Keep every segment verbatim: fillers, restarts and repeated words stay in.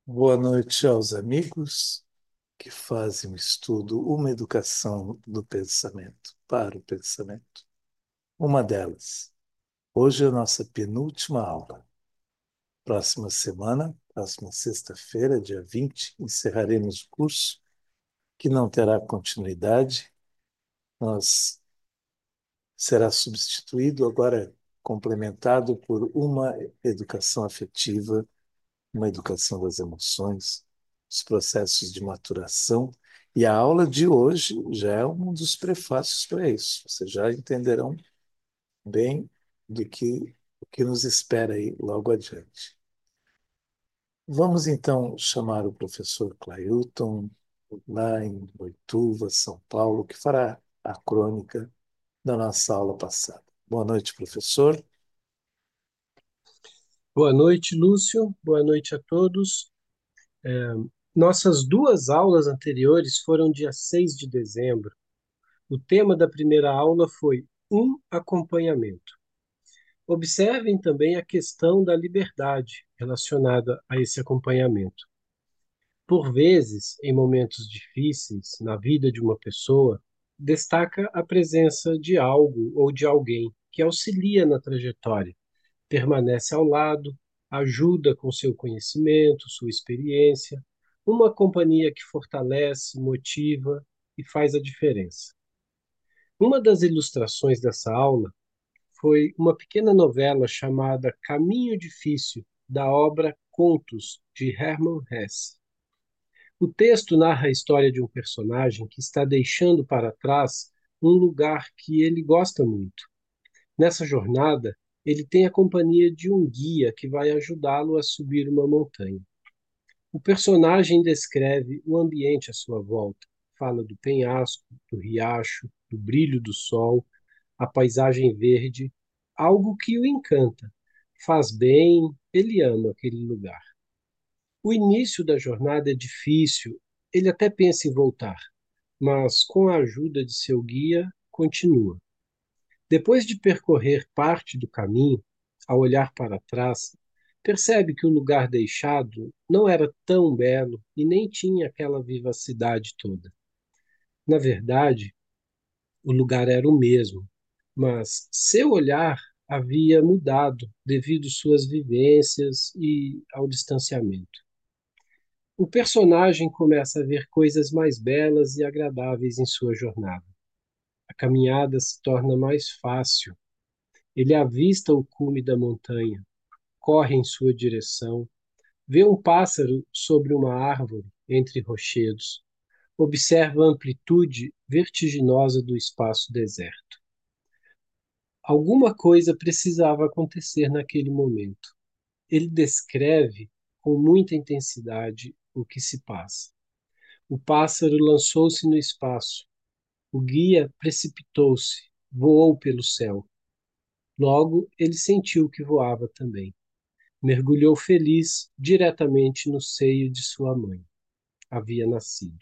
Boa noite aos amigos que fazem um estudo, uma educação do pensamento, para o pensamento. Uma delas. Hoje é a nossa penúltima aula. Próxima semana, próxima sexta-feira, dia vinte, encerraremos o curso, que não terá continuidade. Nós será substituído, agora complementado por uma educação afetiva, uma educação das emoções, os processos de maturação. E a aula de hoje já é um dos prefácios para isso. Vocês já entenderão bem do que o que nos espera aí logo adiante. Vamos então chamar o professor Clailton, lá em Boituva, São Paulo, que fará a crônica da nossa aula passada. Boa noite, professor. Boa noite, Lúcio. Boa noite a todos. Nossas duas aulas anteriores foram dia seis de dezembro. O tema da primeira aula foi um acompanhamento. Observem também a questão da liberdade relacionada a esse acompanhamento. Por vezes, em momentos difíceis na vida de uma pessoa, destaca a presença de algo ou de alguém que auxilia na trajetória, permanece ao lado, ajuda com seu conhecimento, sua experiência, uma companhia que fortalece, motiva e faz a diferença. Uma das ilustrações dessa aula foi uma pequena novela chamada Caminho Difícil, da obra Contos, de Hermann Hesse. O texto narra a história de um personagem que está deixando para trás um lugar que ele gosta muito. Nessa jornada, ele tem a companhia de um guia que vai ajudá-lo a subir uma montanha. O personagem descreve o ambiente à sua volta, fala do penhasco, do riacho, do brilho do sol, a paisagem verde, algo que o encanta. Faz bem, ele ama aquele lugar. O início da jornada é difícil, ele até pensa em voltar, mas com a ajuda de seu guia, continua. Depois de percorrer parte do caminho, ao olhar para trás, percebe que o lugar deixado não era tão belo e nem tinha aquela vivacidade toda. Na verdade, o lugar era o mesmo, mas seu olhar havia mudado devido suas vivências e ao distanciamento. O personagem começa a ver coisas mais belas e agradáveis em sua jornada. A caminhada se torna mais fácil. Ele avista o cume da montanha, corre em sua direção, vê um pássaro sobre uma árvore entre rochedos, observa a amplitude vertiginosa do espaço deserto. Alguma coisa precisava acontecer naquele momento. Ele descreve com muita intensidade o que se passa. O pássaro lançou-se no espaço. O guia precipitou-se, voou pelo céu. Logo, ele sentiu que voava também. Mergulhou feliz diretamente no seio de sua mãe. Havia nascido.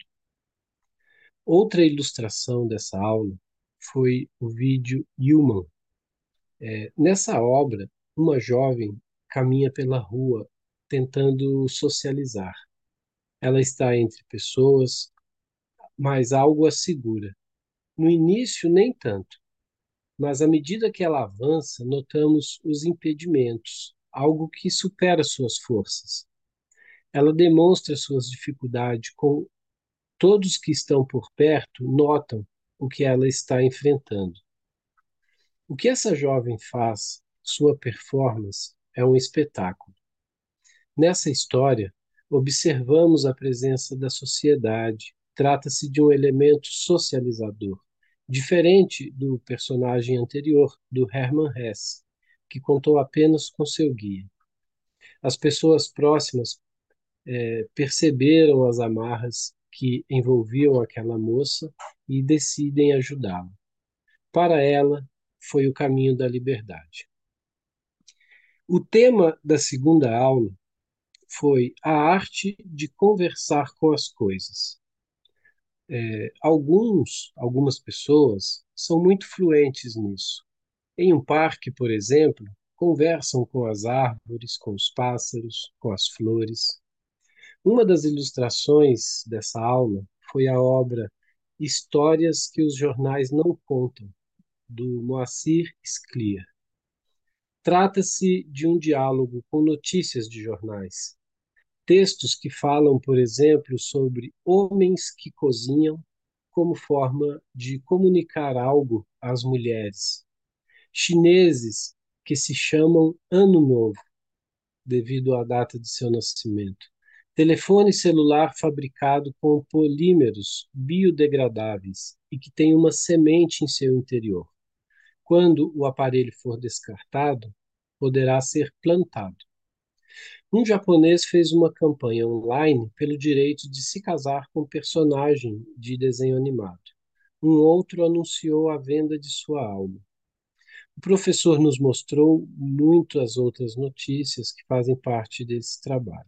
Outra ilustração dessa aula foi o vídeo Human. É, nessa obra, uma jovem caminha pela rua tentando socializar. Ela está entre pessoas, mas algo a segura. No início, nem tanto, mas à medida que ela avança, notamos os impedimentos, algo que supera suas forças. Ela demonstra suas dificuldades com todos que estão por perto notam o que ela está enfrentando. O que essa jovem faz, sua performance, é um espetáculo. Nessa história, observamos a presença da sociedade. Trata-se de um elemento socializador, diferente do personagem anterior, do Hermann Hesse, que contou apenas com seu guia. As pessoas próximas eh, perceberam as amarras que envolviam aquela moça e decidem ajudá-la. Para ela, foi o caminho da liberdade. O tema da segunda aula foi a arte de conversar com as coisas. É, alguns, algumas pessoas são muito fluentes nisso. Em um parque, por exemplo, conversam com as árvores, com os pássaros, com as flores. Uma das ilustrações dessa aula foi a obra Histórias que os Jornais Não Contam, do Moacir Scliar. Trata-se de um diálogo com notícias de jornais. Textos que falam, por exemplo, sobre homens que cozinham como forma de comunicar algo às mulheres. Chineses que se chamam Ano Novo, devido à data de seu nascimento. Telefone celular fabricado com polímeros biodegradáveis e que tem uma semente em seu interior. Quando o aparelho for descartado, poderá ser plantado. Um japonês fez uma campanha online pelo direito de se casar com um personagem de desenho animado. Um outro anunciou a venda de sua alma. O professor nos mostrou muitas outras notícias que fazem parte desse trabalho.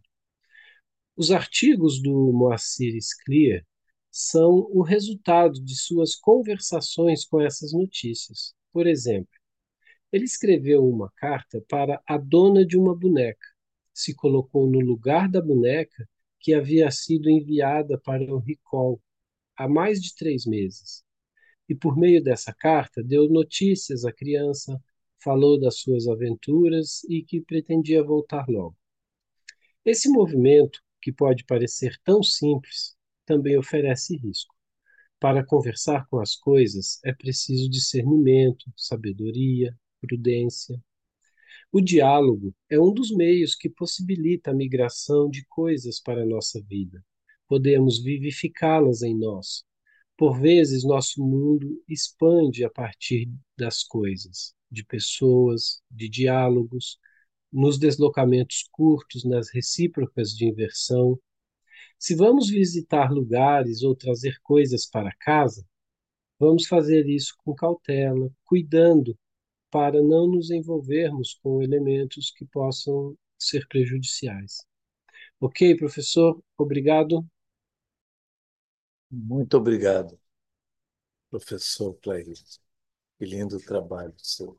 Os artigos do Moacir Scliar são o resultado de suas conversações com essas notícias. Por exemplo, ele escreveu uma carta para a dona de uma boneca, se colocou no lugar da boneca que havia sido enviada para o recall há mais de três meses. E por meio dessa carta deu notícias à criança, falou das suas aventuras e que pretendia voltar logo. Esse movimento, que pode parecer tão simples, também oferece risco. Para conversar com as coisas é preciso discernimento, sabedoria, prudência. O diálogo é um dos meios que possibilita a migração de coisas para a nossa vida. Podemos vivificá-las em nós. Por vezes, nosso mundo expande a partir das coisas, de pessoas, de diálogos, nos deslocamentos curtos, nas recíprocas de inversão. Se vamos visitar lugares ou trazer coisas para casa, vamos fazer isso com cautela, cuidando para não nos envolvermos com elementos que possam ser prejudiciais. Ok, professor? Obrigado. Muito obrigado, professor Clair. Que lindo trabalho seu.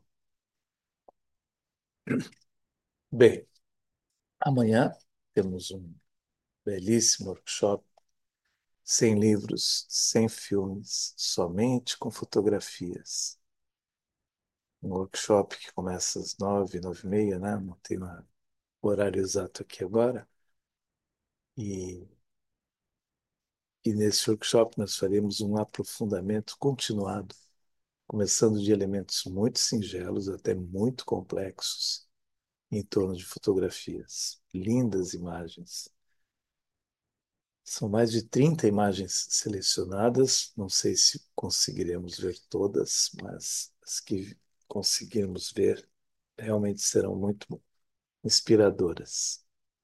Bem, amanhã temos um belíssimo workshop, sem livros, sem filmes, somente com fotografias. Um workshop que começa às nove, nove e meia, né? Não tenho o horário exato aqui agora. E, e nesse workshop nós faremos um aprofundamento continuado, começando de elementos muito singelos até muito complexos, em torno de fotografias. Lindas imagens. São mais de trinta imagens selecionadas. Não sei se conseguiremos ver todas, mas as que conseguirmos ver realmente serão muito inspiradoras.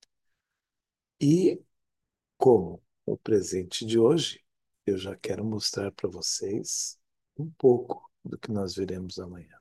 E como o presente de hoje, eu já quero mostrar para vocês um pouco do que nós veremos amanhã.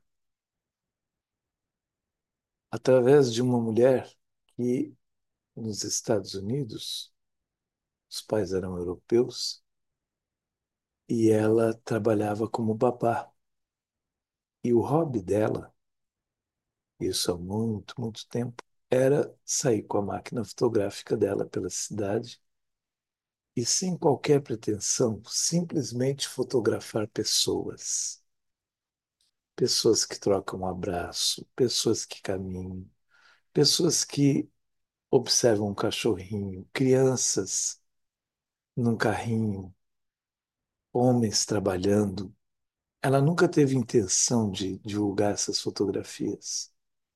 Através de uma mulher que, nos Estados Unidos, os pais eram europeus e ela trabalhava como babá. E o hobby dela, isso há muito, muito tempo, era sair com a máquina fotográfica dela pela cidade e, sem qualquer pretensão, simplesmente fotografar pessoas. Pessoas que trocam um abraço, pessoas que caminham, pessoas que observam um cachorrinho, crianças num carrinho, homens trabalhando. Ela nunca teve intenção de divulgar essas fotografias.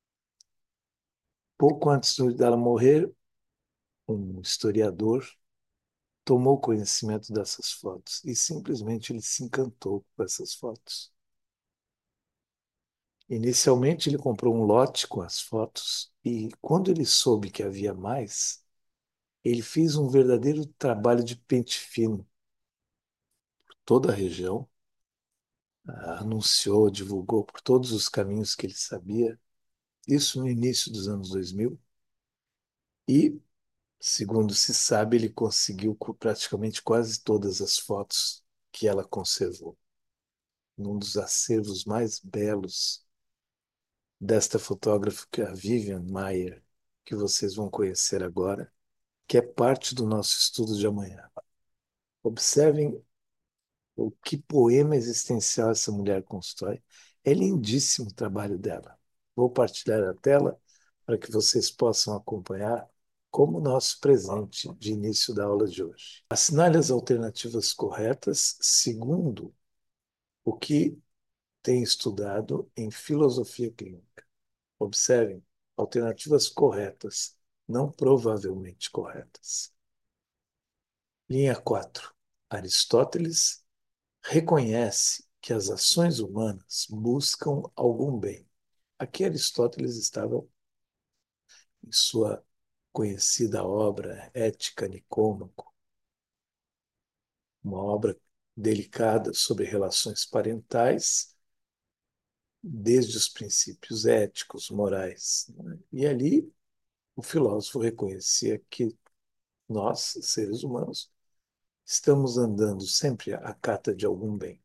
Pouco antes dela morrer, um historiador tomou conhecimento dessas fotos e simplesmente ele se encantou com essas fotos. Inicialmente, ele comprou um lote com as fotos e, quando ele soube que havia mais, ele fez um verdadeiro trabalho de pente fino por toda a região, anunciou, divulgou por todos os caminhos que ele sabia, isso no início dos anos dois mil, e, segundo se sabe, ele conseguiu praticamente quase todas as fotos que ela conservou. Num dos acervos mais belos desta fotógrafa, que é a Vivian Maier, que vocês vão conhecer agora. que é parte do nosso estudo de amanhã. Observem o que poema existencial essa mulher constrói. É lindíssimo o trabalho dela. Vou partilhar a tela para que vocês possam acompanhar como nosso presente de início da aula de hoje. Assinale as alternativas corretas segundo o que tem estudado em filosofia clínica. Observem, alternativas corretas, não provavelmente corretas. Linha quatro. Aristóteles reconhece que as ações humanas buscam algum bem. Aqui Aristóteles estava em sua conhecida obra Ética Nicômaco, uma obra delicada sobre relações parentais, desde os princípios éticos, morais, né? E ali o filósofo reconhecia que nós, seres humanos, estamos andando sempre à cata de algum bem.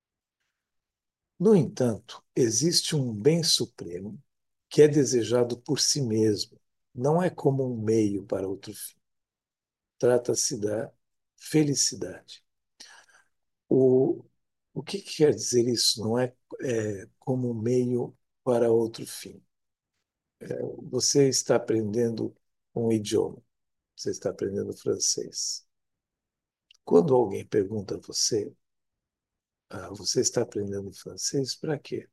No entanto, existe um bem supremo que é desejado por si mesmo, não é como um meio para outro fim. Trata-se da felicidade. O, o que quer dizer isso? Não é, é como um meio para outro fim. Você está aprendendo um idioma, você está aprendendo francês. Quando alguém pergunta a você, ah, você está aprendendo francês para quê?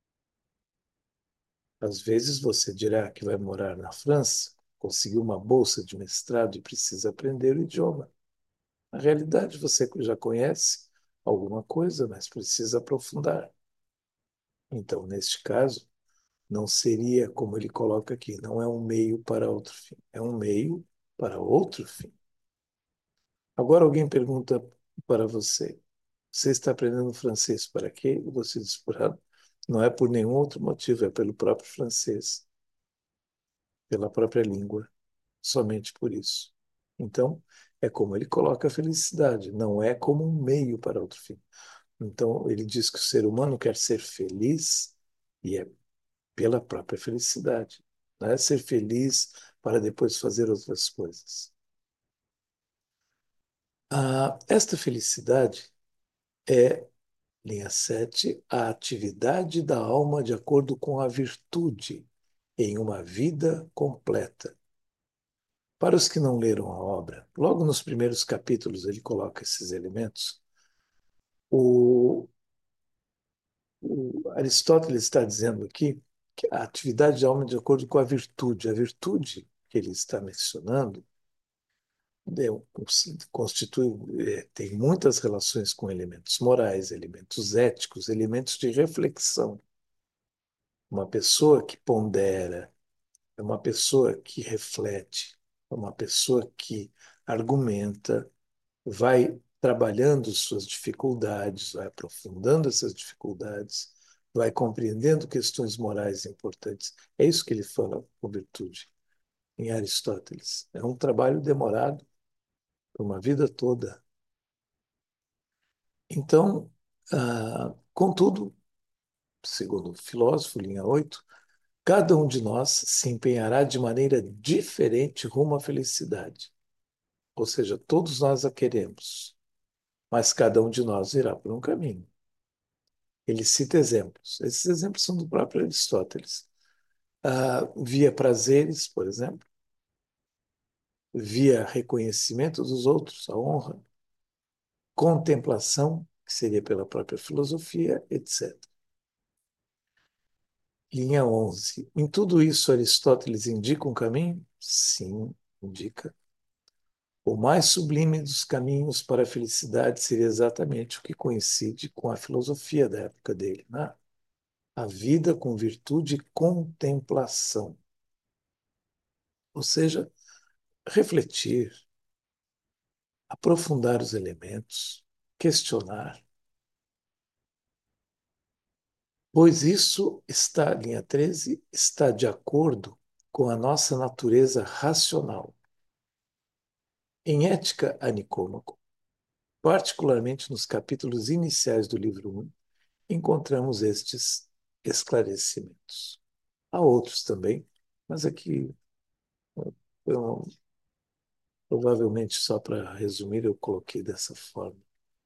Às vezes você dirá que vai morar na França, conseguiu uma bolsa de mestrado e precisa aprender o idioma. Na realidade, você já conhece alguma coisa, mas precisa aprofundar. Então, neste caso, não seria como ele coloca aqui, não é um meio para outro fim, é um meio para outro fim. Agora alguém pergunta para você, você está aprendendo francês para quê? E você diz, por, não é por nenhum outro motivo, é pelo próprio francês, pela própria língua, somente por isso. Então, é como ele coloca a felicidade, não é como um meio para outro fim. Então, ele diz que o ser humano quer ser feliz e é pela própria felicidade. Não é ser feliz para depois fazer outras coisas. Ah, esta felicidade é, linha sete, a atividade da alma de acordo com a virtude em uma vida completa. Para os que não leram a obra, logo nos primeiros capítulos ele coloca esses elementos. O, o Aristóteles está dizendo aqui que a atividade da alma é de acordo com a virtude. A virtude que ele está mencionando é, constitui, é, tem muitas relações com elementos morais, elementos éticos, elementos de reflexão. Uma pessoa que pondera, é uma pessoa que reflete, é uma pessoa que argumenta, vai trabalhando suas dificuldades, vai aprofundando essas dificuldades, vai compreendendo questões morais importantes. É isso que ele fala com virtude em Aristóteles. É um trabalho demorado por uma vida toda. Então, ah, contudo, segundo o filósofo, linha oito, cada um de nós se empenhará de maneira diferente rumo à felicidade. Ou seja, todos nós a queremos, mas cada um de nós irá por um caminho. Ele cita exemplos. Esses exemplos são do próprio Aristóteles. Ah, via prazeres, por exemplo, via reconhecimento dos outros, a honra, contemplação, que seria pela própria filosofia, etcétera. Linha onze. Em tudo isso, Aristóteles indica um caminho? Sim, indica. O mais sublime dos caminhos para a felicidade seria exatamente o que coincide com a filosofia da época dele, né? A vida com virtude e contemplação. Ou seja, refletir, aprofundar os elementos, questionar, pois isso está, linha treze, está de acordo com a nossa natureza racional. Em Ética a Nicômaco, particularmente nos capítulos iniciais do livro um, encontramos estes esclarecimentos. Há outros também, mas aqui Provavelmente, só para resumir, eu coloquei dessa forma.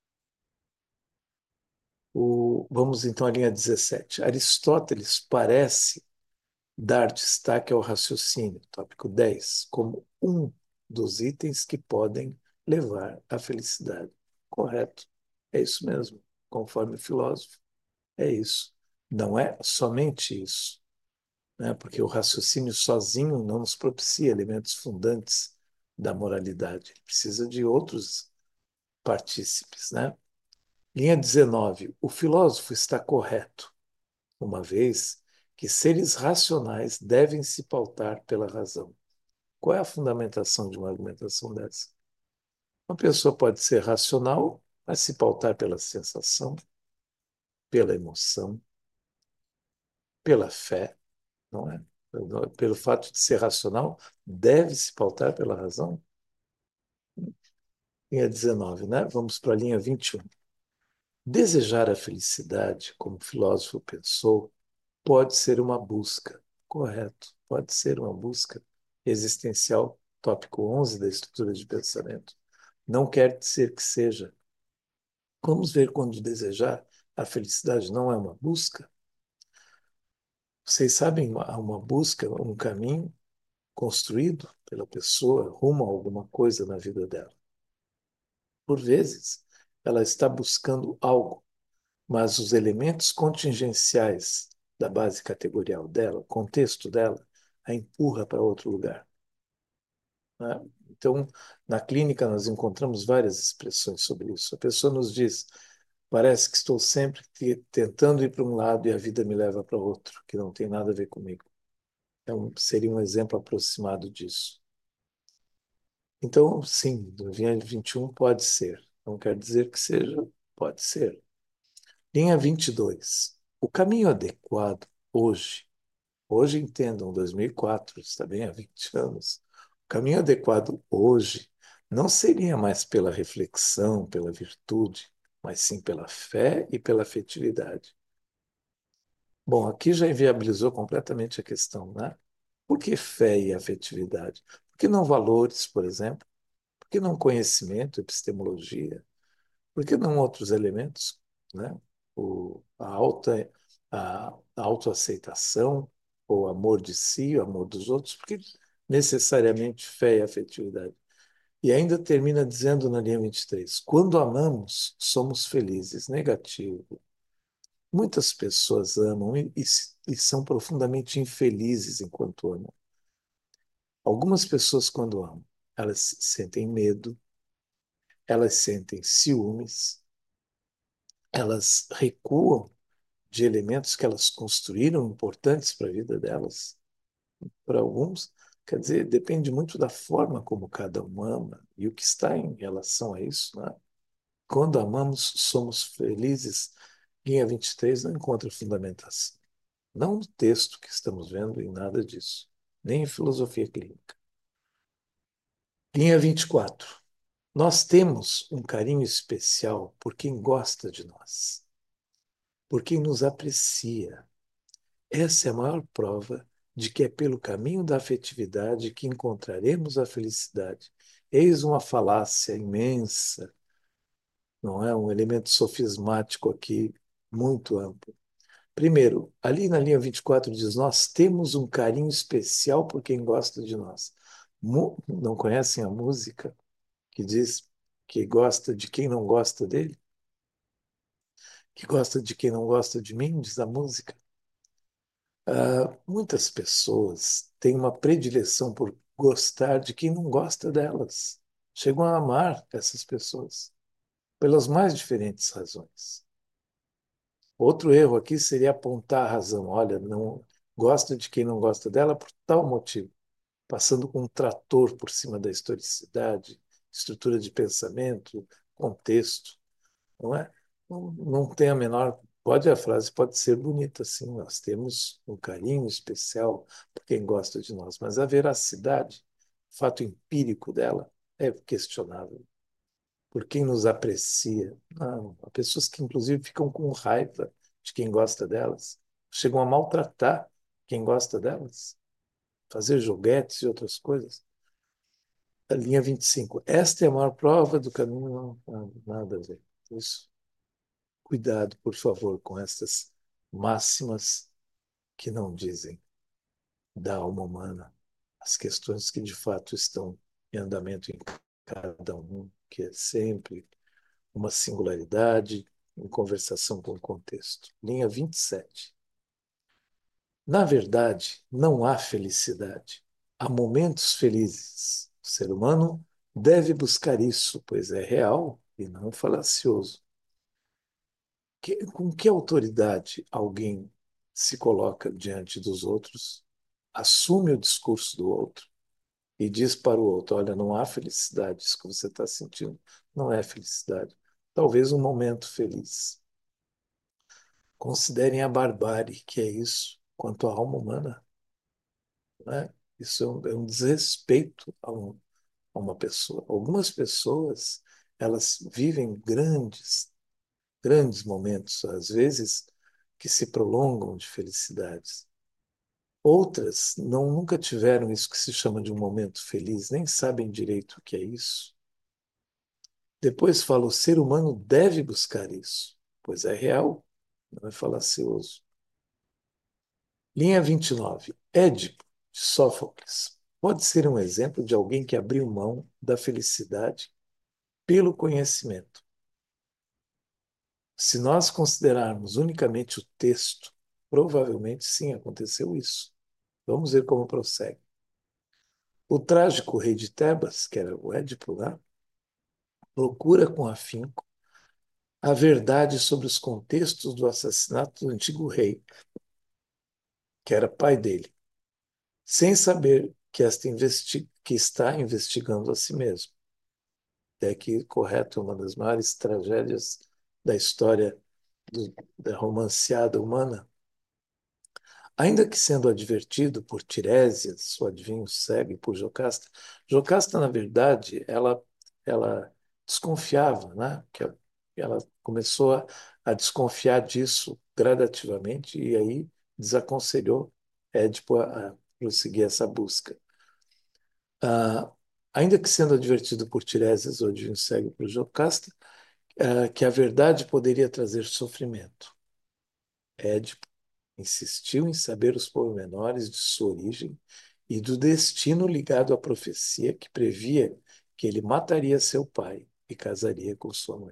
O, vamos então à linha dezessete. Aristóteles parece dar destaque ao raciocínio, tópico dez, como um dos itens que podem levar à felicidade. Correto. É isso mesmo. Conforme o filósofo, é isso. Não é somente isso, né? Porque o raciocínio sozinho não nos propicia elementos fundantes da moralidade. Ele precisa de outros partícipes, né? Linha dezenove. O filósofo está correto, uma vez que seres racionais devem se pautar pela razão. Qual é a fundamentação de uma argumentação dessa? Uma pessoa pode ser racional, mas se pautar pela sensação, pela emoção, pela fé, não é? Pelo fato de ser racional, deve se pautar pela razão? Linha dezenove, né? Vamos para a linha vinte e um. Desejar a felicidade, como o filósofo pensou, pode ser uma busca. Correto, pode ser uma busca existencial, tópico onze da estrutura de pensamento. Não quer dizer que seja. Vamos ver quando desejar a felicidade não é uma busca. Vocês sabem, uma, uma busca, um caminho construído pela pessoa rumo a alguma coisa na vida dela. Por vezes, ela está buscando algo, mas os elementos contingenciais da base categorial dela, o contexto dela, a empurra para outro lugar, né? Então, na clínica, nós encontramos várias expressões sobre isso. A pessoa nos diz: parece que estou sempre tentando ir para um lado e a vida me leva para outro, que não tem nada a ver comigo. Então, seria um exemplo aproximado disso. Então, sim, linha vinte e um pode ser. Não quer dizer que seja, pode ser. Linha vinte e dois. O caminho adequado hoje, hoje entendam, dois mil e quatro, está bem, há vinte anos. O caminho adequado hoje não seria mais pela reflexão, pela virtude, mas sim pela fé e pela afetividade. Bom, aqui já inviabilizou completamente a questão, né? Por que fé e afetividade? Por que não valores, por exemplo? Por que não conhecimento, epistemologia? Por que não outros elementos, né? O, a alta, a, a autoaceitação, o amor de si, o amor dos outros, porque necessariamente fé e afetividade. E ainda termina dizendo na linha vinte e três: quando amamos, somos felizes. Negativo. Muitas pessoas amam e, e, e são profundamente infelizes enquanto amam. Algumas pessoas, quando amam, elas sentem medo, elas sentem ciúmes, elas recuam de elementos que elas construíram importantes para a vida delas. Para alguns, quer dizer, depende muito da forma como cada um ama e o que está em relação a isso, né? Quando amamos, somos felizes. Linha vinte e três não encontra fundamentação. Não no texto que estamos vendo em nada disso, nem em filosofia clínica. Linha vinte e quatro. Nós temos um carinho especial por quem gosta de nós, por quem nos aprecia. Essa é a maior prova de que é pelo caminho da afetividade que encontraremos a felicidade. Eis uma falácia imensa, não é? Um elemento sofismático aqui muito amplo. Primeiro, ali na linha vinte e quatro diz: nós temos um carinho especial por quem gosta de nós. Mu- Não conhecem a música que diz que gosta de quem não gosta dele? Que gosta de quem não gosta de mim, diz a música. Ah, muitas pessoas têm uma predileção por gostar de quem não gosta delas. Chegam a amar essas pessoas pelas mais diferentes razões. Outro erro aqui seria apontar a razão. Olha, não gosta de quem não gosta dela por tal motivo, passando com um trator por cima da historicidade, estrutura de pensamento, contexto, não é? Não, não tem a menor. Pode a frase pode ser bonita, sim. Nós temos um carinho especial por quem gosta de nós, mas a veracidade, o fato empírico dela é questionável. Por quem nos aprecia. Não, há pessoas que inclusive ficam com raiva de quem gosta delas, chegam a maltratar quem gosta delas, fazer joguetes e outras coisas. A linha vinte e cinco. Esta é a maior prova do caminho. Não, nada a ver. Isso. Cuidado, por favor, com essas máximas que não dizem da alma humana, as questões que de fato estão em andamento em cada um, que é sempre uma singularidade em conversação com o contexto. Linha vinte e sete. Na verdade, não há felicidade. Há momentos felizes. O ser humano deve buscar isso, pois é real e não falacioso. Que, com que autoridade alguém se coloca diante dos outros, assume o discurso do outro e diz para o outro: olha, não há felicidade, isso que você está sentindo não é felicidade. Talvez um momento feliz. Considerem a barbárie que é isso quanto à alma humana, né? Isso é um, é um desrespeito a, um, a uma pessoa. Algumas pessoas, elas vivem grandes, grandes momentos, às vezes, que se prolongam de felicidades. Outras não nunca tiveram isso que se chama de um momento feliz, nem sabem direito o que é isso. Depois fala, o ser humano deve buscar isso, pois é real, não é falacioso. Linha vinte e nove. Édipo, de Sófocles, pode ser um exemplo de alguém que abriu mão da felicidade pelo conhecimento. Se nós considerarmos unicamente o texto, provavelmente sim, aconteceu isso. Vamos ver como prossegue. O trágico rei de Tebas, que era o Édipo lá, procura com afinco a verdade sobre os contextos do assassinato do antigo rei, que era pai dele, sem saber que, esta investi que está investigando a si mesmo. É que, correto, uma das maiores tragédias da história do, da romanceada humana. Ainda que sendo advertido por Tiresias, o adivinho cego, e por Jocasta, Jocasta, na verdade, ela, ela desconfiava, né? Que ela começou a, a desconfiar disso gradativamente e aí desaconselhou Édipo a, a prosseguir essa busca. Ah, ainda que sendo advertido por Tiresias, o adivinho cego, e por Jocasta, ah, que a verdade poderia trazer sofrimento. Édipo insistiu em saber os pormenores de sua origem e do destino ligado à profecia que previa que ele mataria seu pai e casaria com sua mãe.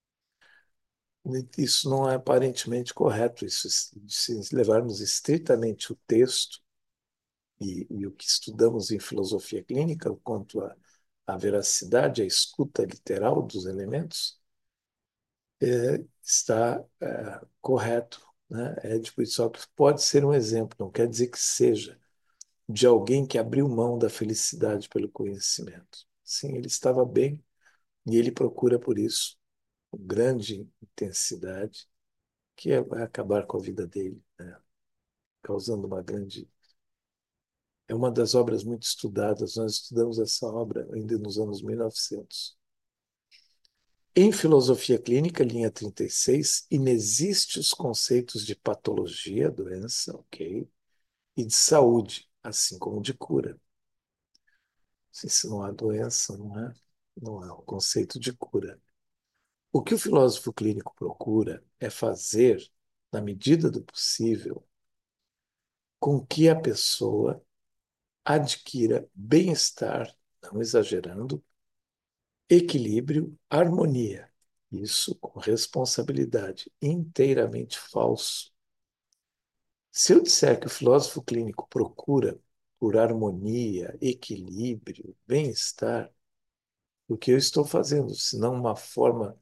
Isso não é aparentemente correto. Isso, se levarmos estritamente o texto e, e o que estudamos em filosofia clínica quanto à, à veracidade, à escuta literal dos elementos, é, está é, correto, né? É, tipo, só que pode ser um exemplo, não quer dizer que seja de alguém que abriu mão da felicidade pelo conhecimento. Sim, ele estava bem e ele procura por isso com grande intensidade, que é- vai acabar com a vida dele, né? Causando uma grande. É uma das obras muito estudadas. Nós estudamos essa obra ainda nos anos mil e novecentos. Em filosofia clínica, linha trinta e seis, inexistem os conceitos de patologia, doença, ok, e de saúde, assim como de cura. Se não há doença, não é, não há o conceito de cura. O que o filósofo clínico procura é fazer, na medida do possível, com que a pessoa adquira bem-estar, não exagerando, equilíbrio, harmonia. Isso com responsabilidade, inteiramente falso. Se eu disser que o filósofo clínico procura por harmonia, equilíbrio, bem-estar, o que eu estou fazendo, senão uma forma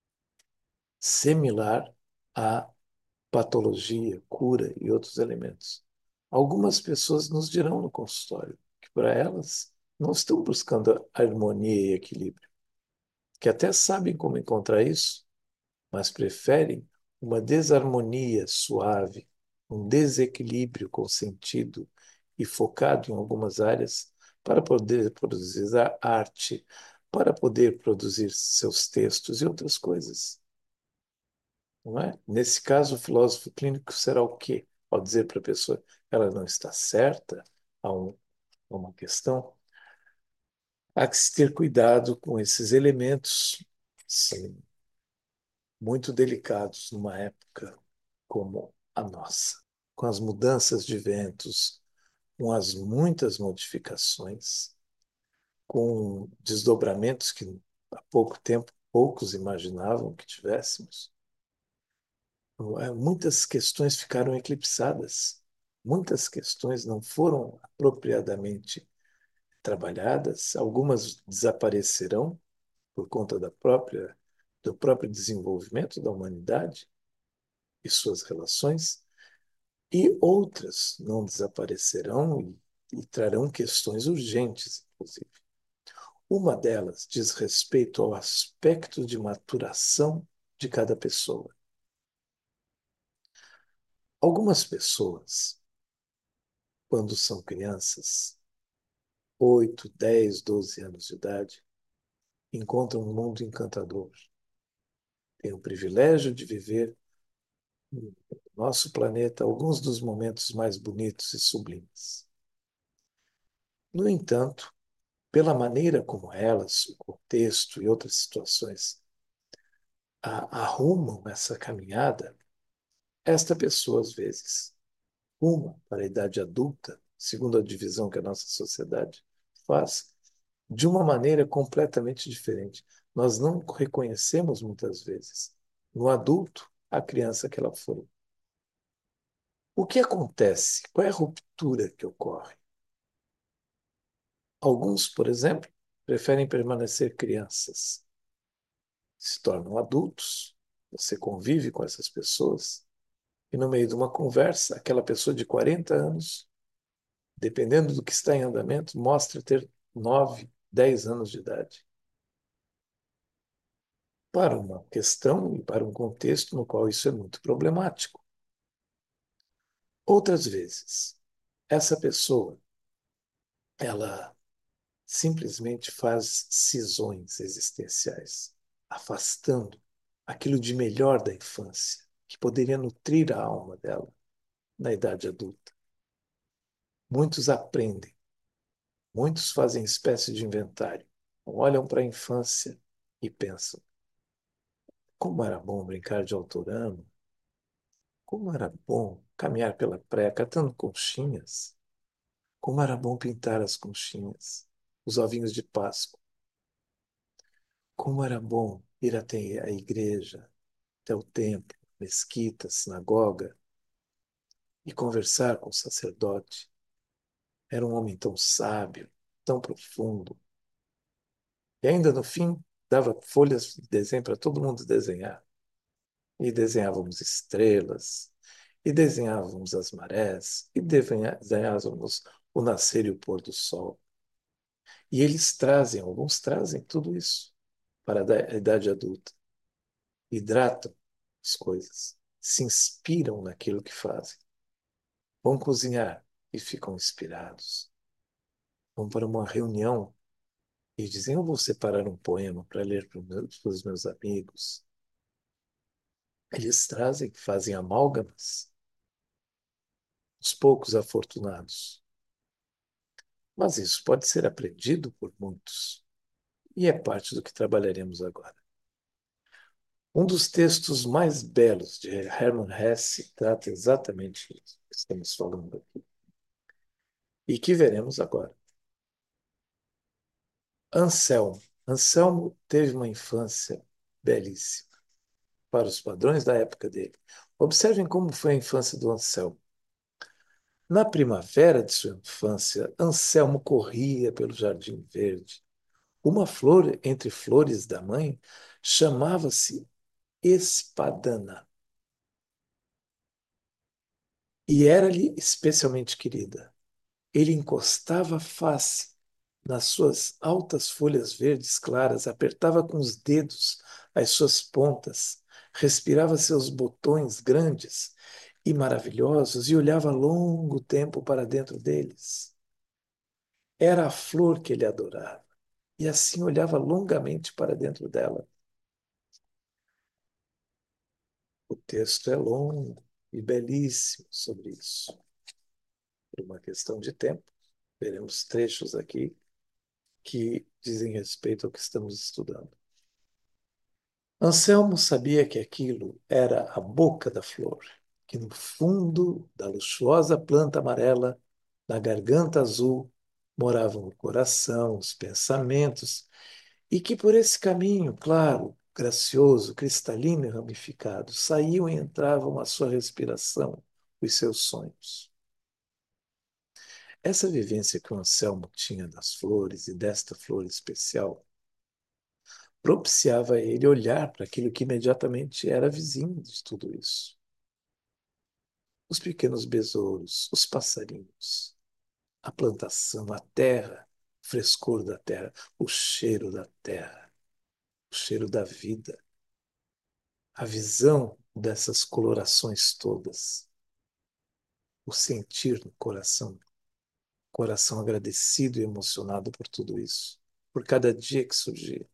similar à patologia, cura e outros elementos. Algumas pessoas nos dirão no consultório que para elas não estão buscando harmonia e equilíbrio, que até sabem como encontrar isso, mas preferem uma desarmonia suave, um desequilíbrio consentido e focado em algumas áreas para poder produzir a arte, para poder produzir seus textos e outras coisas. Não é? Nesse caso, o filósofo clínico será o quê? Ao dizer para a pessoa ela não está certa a, um, a uma questão, Há que se ter cuidado com esses elementos, são muito delicados numa época como a nossa, com as mudanças de ventos, com as muitas modificações, com desdobramentos que há pouco tempo poucos imaginavam que tivéssemos. É, muitas questões ficaram eclipsadas, muitas questões não foram apropriadamente trabalhadas, algumas desaparecerão por conta da própria, do próprio desenvolvimento da humanidade e suas relações, e outras não desaparecerão e, e trarão questões urgentes, inclusive. Uma delas diz respeito ao aspecto de maturação de cada pessoa. Algumas pessoas, quando são crianças, oito, dez, doze anos de idade, encontram um mundo encantador. Têm o privilégio de viver no nosso planeta alguns dos momentos mais bonitos e sublimes. No entanto, pela maneira como elas, o contexto e outras situações arrumam essa caminhada, esta pessoa, às vezes, uma para a idade adulta, segundo a divisão que a nossa sociedade faz, de uma maneira completamente diferente. Nós não reconhecemos muitas vezes no adulto a criança que ela foi. O que acontece? Qual é a ruptura que ocorre? Alguns, por exemplo, preferem permanecer crianças, se tornam adultos, você convive com essas pessoas, e no meio de uma conversa, aquela pessoa de quarenta anos, dependendo do que está em andamento, mostra ter nove, dez anos de idade. Para uma questão e para um contexto no qual isso é muito problemático. Outras vezes, essa pessoa, ela simplesmente faz cisões existenciais, afastando aquilo de melhor da infância, que poderia nutrir a alma dela na idade adulta. Muitos aprendem, muitos fazem espécie de inventário, olham para a infância e pensam: como era bom brincar de autorama, como era bom caminhar pela praia catando conchinhas, como era bom pintar as conchinhas, os ovinhos de Páscoa, como era bom ir até a igreja, até o templo, mesquita, sinagoga, e conversar com o sacerdote. Era um homem tão sábio, tão profundo. E ainda no fim, dava folhas de desenho para todo mundo desenhar. E desenhávamos estrelas, e desenhávamos as marés, e desenhávamos o nascer e o pôr do sol. E eles trazem, alguns trazem tudo isso para a idade adulta. Hidratam as coisas, se inspiram naquilo que fazem. Vão cozinhar e ficam inspirados. Vão para uma reunião e dizem: eu vou separar um poema para ler para os meus amigos. Eles trazem, fazem amálgamas, os poucos afortunados. Mas isso pode ser aprendido por muitos, e é parte do que trabalharemos agora. Um dos textos mais belos de Hermann Hesse trata exatamente isso que estamos falando aqui, e que veremos agora. Anselmo. Anselmo teve uma infância belíssima, para os padrões da época dele. Observem como foi a infância do Anselmo. Na primavera de sua infância, Anselmo corria pelo jardim verde. Uma flor entre flores da mãe chamava-se espadana e era-lhe especialmente querida. Ele encostava a face nas suas altas folhas verdes claras, apertava com os dedos as suas pontas, respirava seus botões grandes e maravilhosos e olhava longo tempo para dentro deles. Era a flor que ele adorava, e assim olhava longamente para dentro dela. O texto é longo e belíssimo sobre isso. Por uma questão de tempo, veremos trechos aqui. que dizem respeito ao que estamos estudando. Anselmo sabia que aquilo era a boca da flor, que no fundo da luxuosa planta amarela, na garganta azul, moravam o coração, os pensamentos, e que por esse caminho, claro, gracioso, cristalino e ramificado, saíam e entravam a sua respiração, os seus sonhos. Essa vivência que o Anselmo tinha das flores e desta flor especial propiciava a ele olhar para aquilo que imediatamente era vizinho de tudo isso. Os pequenos besouros, os passarinhos, a plantação, a terra, o frescor da terra, o cheiro da terra, o cheiro da vida, a visão dessas colorações todas, o sentir no coração, coração agradecido e emocionado por tudo isso, por cada dia que surgia.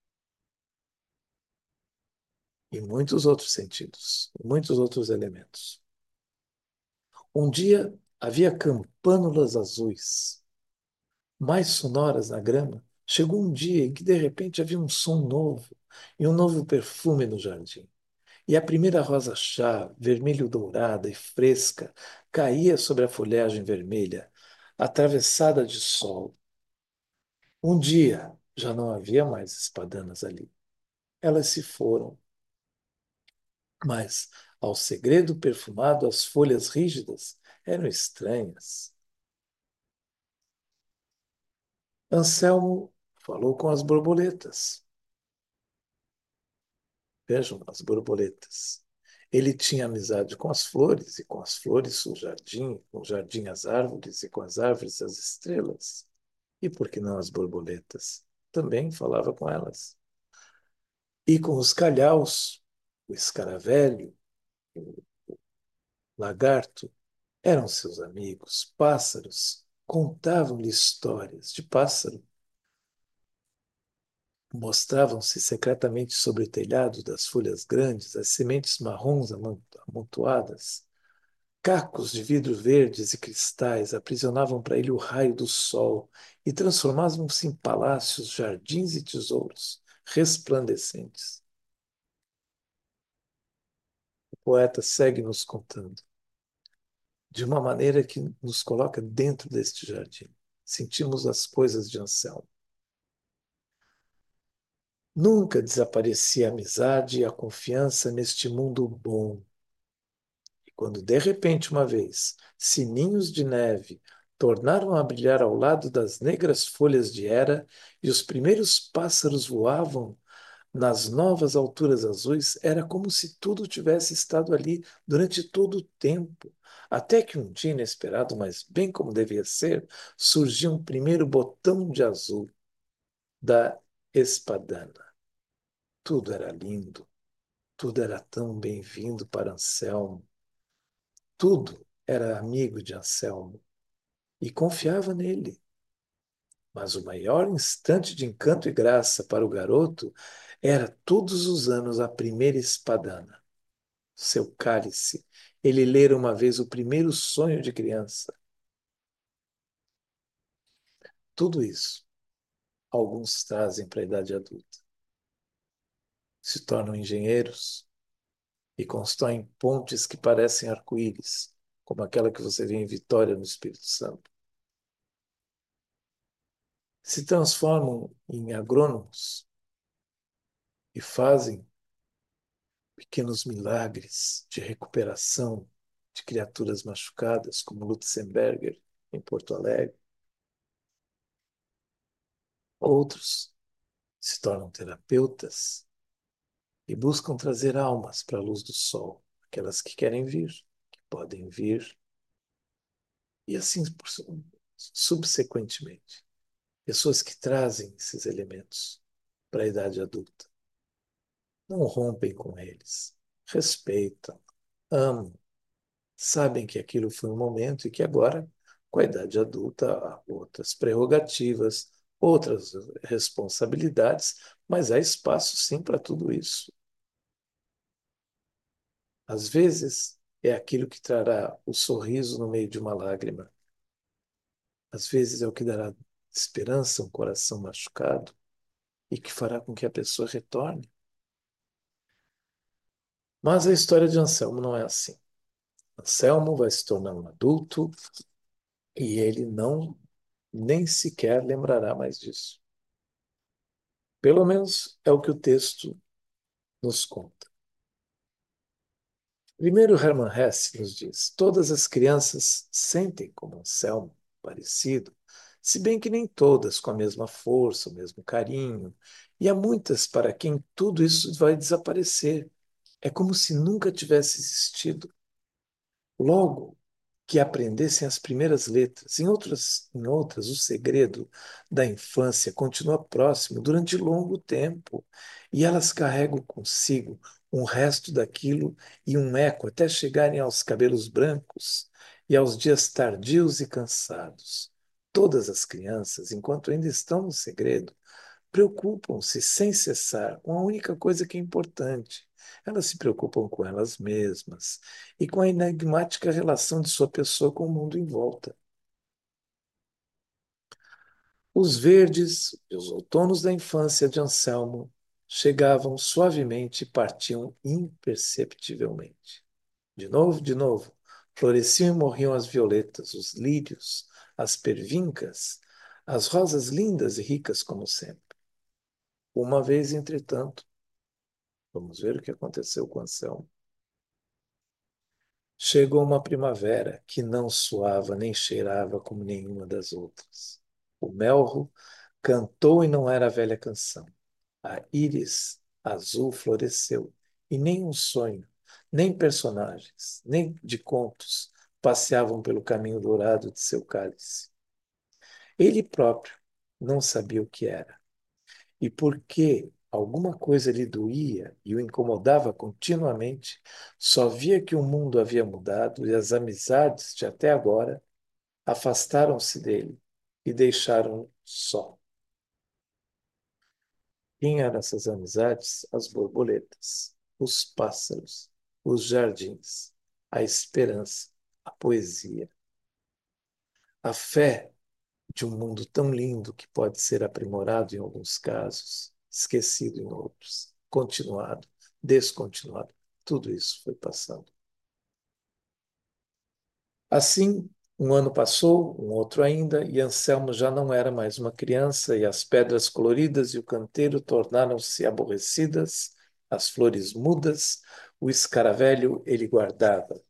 E muitos outros sentidos, muitos outros elementos. Um dia havia campânulas azuis, mais sonoras na grama. Chegou um dia em que de repente havia um som novo e um novo perfume no jardim. E a primeira rosa-chá, vermelho-dourada e fresca, caía sobre a folhagem vermelha, atravessada de sol. Um dia já não havia mais espadanas ali. Elas se foram, mas ao segredo perfumado as folhas rígidas eram estranhas. Anselmo falou com as borboletas. Vejam, as borboletas. Ele tinha amizade com as flores, e com as flores o jardim, com o jardim as árvores, e com as árvores as estrelas. E por que não as borboletas? Também falava com elas. E com os calhaus, o escaravelho, o lagarto, eram seus amigos, pássaros, contavam-lhe histórias de pássaro, mostravam-se secretamente sobre o telhado das folhas grandes as sementes marrons amontoadas. Cacos de vidro verdes e cristais aprisionavam para ele o raio do sol e transformavam-se em palácios, jardins e tesouros resplandecentes. O poeta segue nos contando, de uma maneira que nos coloca dentro deste jardim. Sentimos as coisas de Anselmo. Nunca desaparecia a amizade e a confiança neste mundo bom. E quando de repente, uma vez, sininhos de neve tornaram a brilhar ao lado das negras folhas de Hera e os primeiros pássaros voavam nas novas alturas azuis, era como se tudo tivesse estado ali durante todo o tempo. Até que um dia inesperado, mas bem como devia ser, surgiu um primeiro botão de azul da espadana. Tudo era lindo, tudo era tão bem-vindo para Anselmo, tudo era amigo de Anselmo e confiava nele. Mas o maior instante de encanto e graça para o garoto era todos os anos a primeira espadana, seu cálice. Ele lera uma vez o primeiro sonho de criança. Tudo isso, alguns trazem para a idade adulta. Se tornam engenheiros e constroem pontes que parecem arco-íris, como aquela que você vê em Vitória, no Espírito Santo. Se transformam em agrônomos e fazem pequenos milagres de recuperação de criaturas machucadas, como Lutzenberger, em Porto Alegre. Outros se tornam terapeutas e buscam trazer almas para a luz do sol, aquelas que querem vir, que podem vir, e assim subsequentemente. Pessoas que trazem esses elementos para a idade adulta. Não rompem com eles, respeitam, amam, sabem que aquilo foi um momento e que agora, com a idade adulta, há outras prerrogativas, outras responsabilidades, mas há espaço sim para tudo isso. Às vezes é aquilo que trará o sorriso no meio de uma lágrima. Às vezes é o que dará esperança, um coração machucado e que fará com que a pessoa retorne. Mas a história de Anselmo não é assim. Anselmo vai se tornar um adulto e ele não nem sequer lembrará mais disso. Pelo menos é o que o texto nos conta. Primeiro, Hermann Hesse nos diz: todas as crianças sentem como Anselmo, parecido, se bem que nem todas com a mesma força, o mesmo carinho, e há muitas para quem tudo isso vai desaparecer. É como se nunca tivesse existido. Logo que aprendessem as primeiras letras. Em outras, em outras, o segredo da infância continua próximo durante longo tempo, e elas carregam consigo um resto daquilo e um eco até chegarem aos cabelos brancos e aos dias tardios e cansados. Todas as crianças, enquanto ainda estão no segredo, preocupam-se sem cessar com a única coisa que é importante. Elas se preocupam com elas mesmas e com a enigmática relação de sua pessoa com o mundo em volta. Os verdes e os outonos da infância de Anselmo chegavam suavemente e partiam imperceptivelmente. De novo, de novo, floresciam e morriam as violetas, os lírios, as pervincas, as rosas lindas e ricas como sempre. Uma vez, entretanto, vamos ver o que aconteceu com Anselmo. Chegou uma primavera que não suava nem cheirava como nenhuma das outras. O melro cantou e não era a velha canção. A íris azul floresceu e nem um sonho, nem personagens, nem de contos passeavam pelo caminho dourado de seu cálice. Ele próprio não sabia o que era. E porque alguma coisa lhe doía e o incomodava continuamente, só via que o mundo havia mudado e as amizades de até agora afastaram-se dele e deixaram-no só. Quem eram essas amizades? As borboletas, os pássaros, os jardins, a esperança, a poesia, a fé de um mundo tão lindo que pode ser aprimorado em alguns casos, esquecido em outros, continuado, descontinuado. Tudo isso foi passando. Assim, um ano passou, um outro ainda, e Anselmo já não era mais uma criança, e as pedras coloridas e o canteiro tornaram-se aborrecidas, as flores mudas, o escaravelho ele guardava.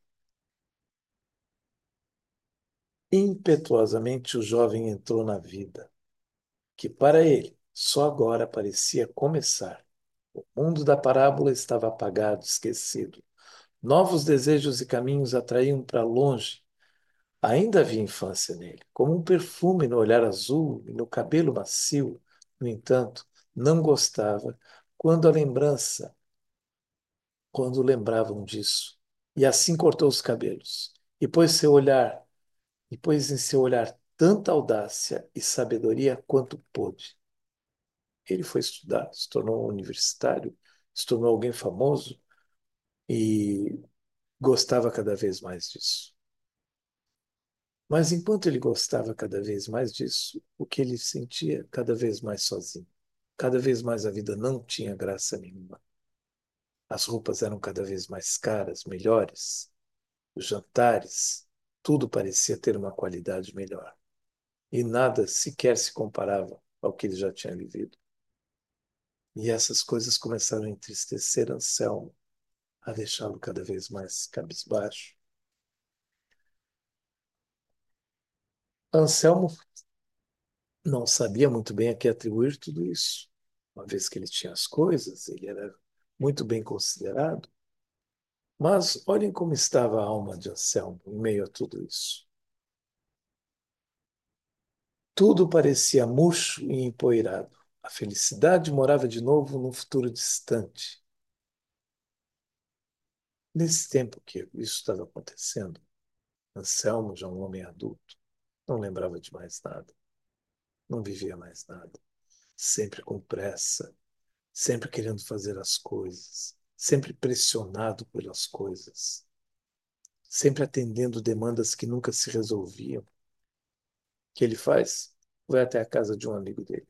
Impetuosamente o jovem entrou na vida, que para ele só agora parecia começar. O mundo da parábola estava apagado, esquecido. Novos desejos e caminhos atraíam para longe. Ainda havia infância nele, como um perfume no olhar azul e no cabelo macio. No entanto, não gostava quando a lembrança, quando lembravam disso. E assim cortou os cabelos. E pôs seu olhar, e pôs em seu olhar tanta audácia e sabedoria quanto pôde. Ele foi estudar, se tornou um universitário, se tornou alguém famoso e gostava cada vez mais disso. Mas enquanto ele gostava cada vez mais disso, o que ele sentia cada vez mais sozinho. Cada vez mais a vida não tinha graça nenhuma. As roupas eram cada vez mais caras, melhores. Os jantares, tudo parecia ter uma qualidade melhor. E nada sequer se comparava ao que ele já tinha vivido. E essas coisas começaram a entristecer Anselmo, a deixá-lo cada vez mais cabisbaixo. Anselmo não sabia muito bem a que atribuir tudo isso. Uma vez que ele tinha as coisas, ele era muito bem considerado. Mas olhem como estava a alma de Anselmo em meio a tudo isso. Tudo parecia murcho e empoeirado. A felicidade morava de novo num futuro distante. Nesse tempo que isso estava acontecendo, Anselmo, já um homem adulto, não lembrava de mais nada, não vivia mais nada, sempre com pressa, sempre querendo fazer as coisas, sempre pressionado pelas coisas, sempre atendendo demandas que nunca se resolviam. O que ele faz? vai até a casa de um amigo dele.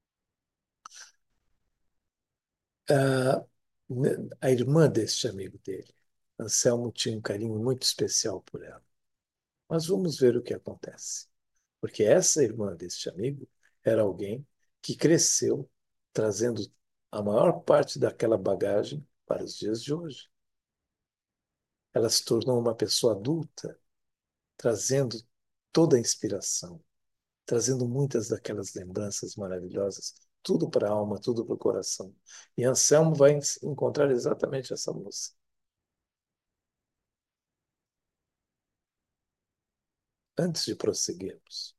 Ah, a irmã deste amigo dele, Anselmo, tinha um carinho muito especial por ela. Mas vamos ver o que acontece. Porque essa irmã deste amigo era alguém que cresceu trazendo a maior parte daquela bagagem para os dias de hoje. Ela se tornou uma pessoa adulta, trazendo toda a inspiração, trazendo muitas daquelas lembranças maravilhosas, tudo para a alma, tudo para o coração. E Anselmo vai encontrar exatamente essa moça. Antes de prosseguirmos,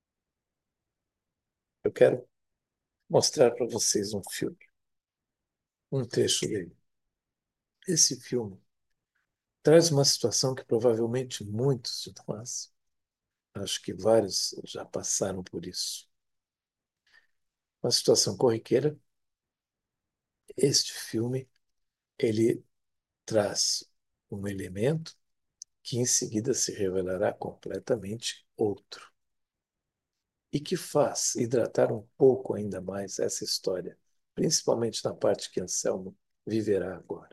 eu quero mostrar para vocês um filme, um trecho dele. Esse filme traz uma situação que provavelmente muitos de nós, acho que vários já passaram por isso. Uma situação corriqueira. Este filme, ele traz um elemento que em seguida se revelará completamente outro e que faz hidratar um pouco ainda mais essa história, principalmente na parte que Anselmo viverá agora.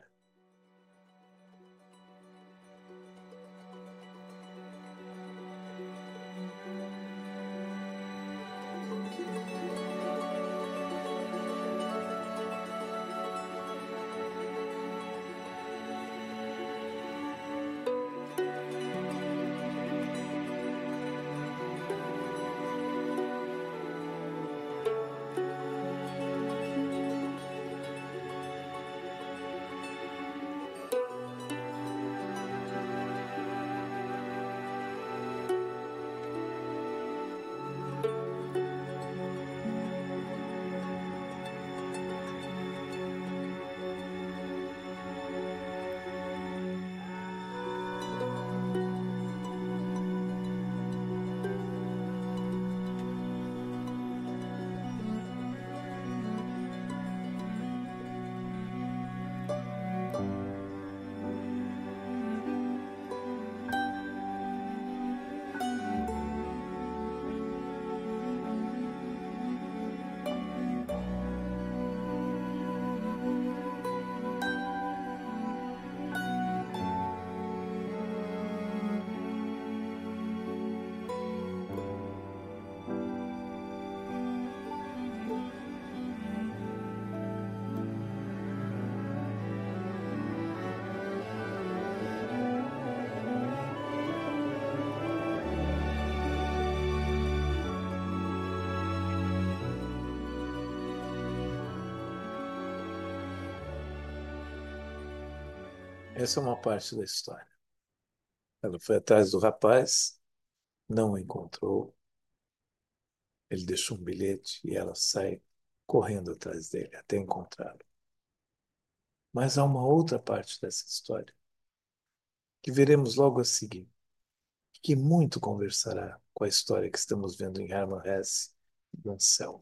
Essa é uma parte da história. Ela foi atrás do rapaz, não o encontrou. Ele deixou um bilhete e ela sai correndo atrás dele até encontrá-lo. Mas há uma outra parte dessa história que veremos logo a seguir, que muito conversará com a história que estamos vendo em Hermann Hesse e Anselmo.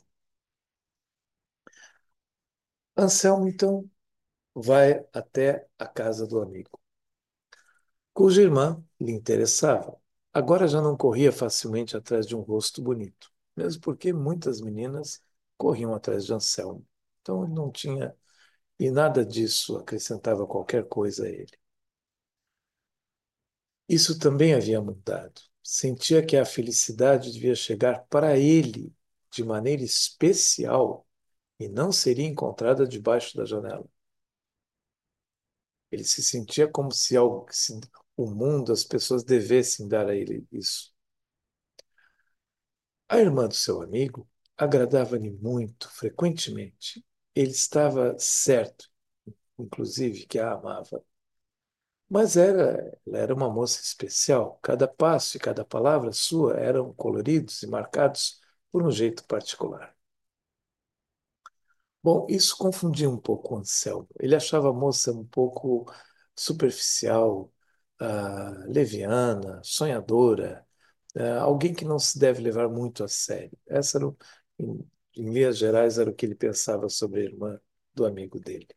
Anselmo, então, vai até a casa do amigo, cuja irmã lhe interessava. Agora já não corria facilmente atrás de um rosto bonito, mesmo porque muitas meninas corriam atrás de Anselmo. Então ele não tinha, e nada disso acrescentava qualquer coisa a ele. Isso também havia mudado. Sentia que a felicidade devia chegar para ele de maneira especial e não seria encontrada debaixo da janela. Ele se sentia como se, algo, se o mundo, as pessoas devessem dar a ele isso. A irmã do seu amigo agradava-lhe muito, frequentemente. Ele estava certo, inclusive, que a amava. Mas era, ela era uma moça especial. Cada passo e cada palavra sua eram coloridos e marcados por um jeito particular. Bom, isso confundia um pouco o Anselmo. Ele achava a moça um pouco superficial, ah, leviana, sonhadora, ah, alguém que não se deve levar muito a sério. Essa era, o- em, em linhas gerais, era o que ele pensava sobre a irmã do amigo dele.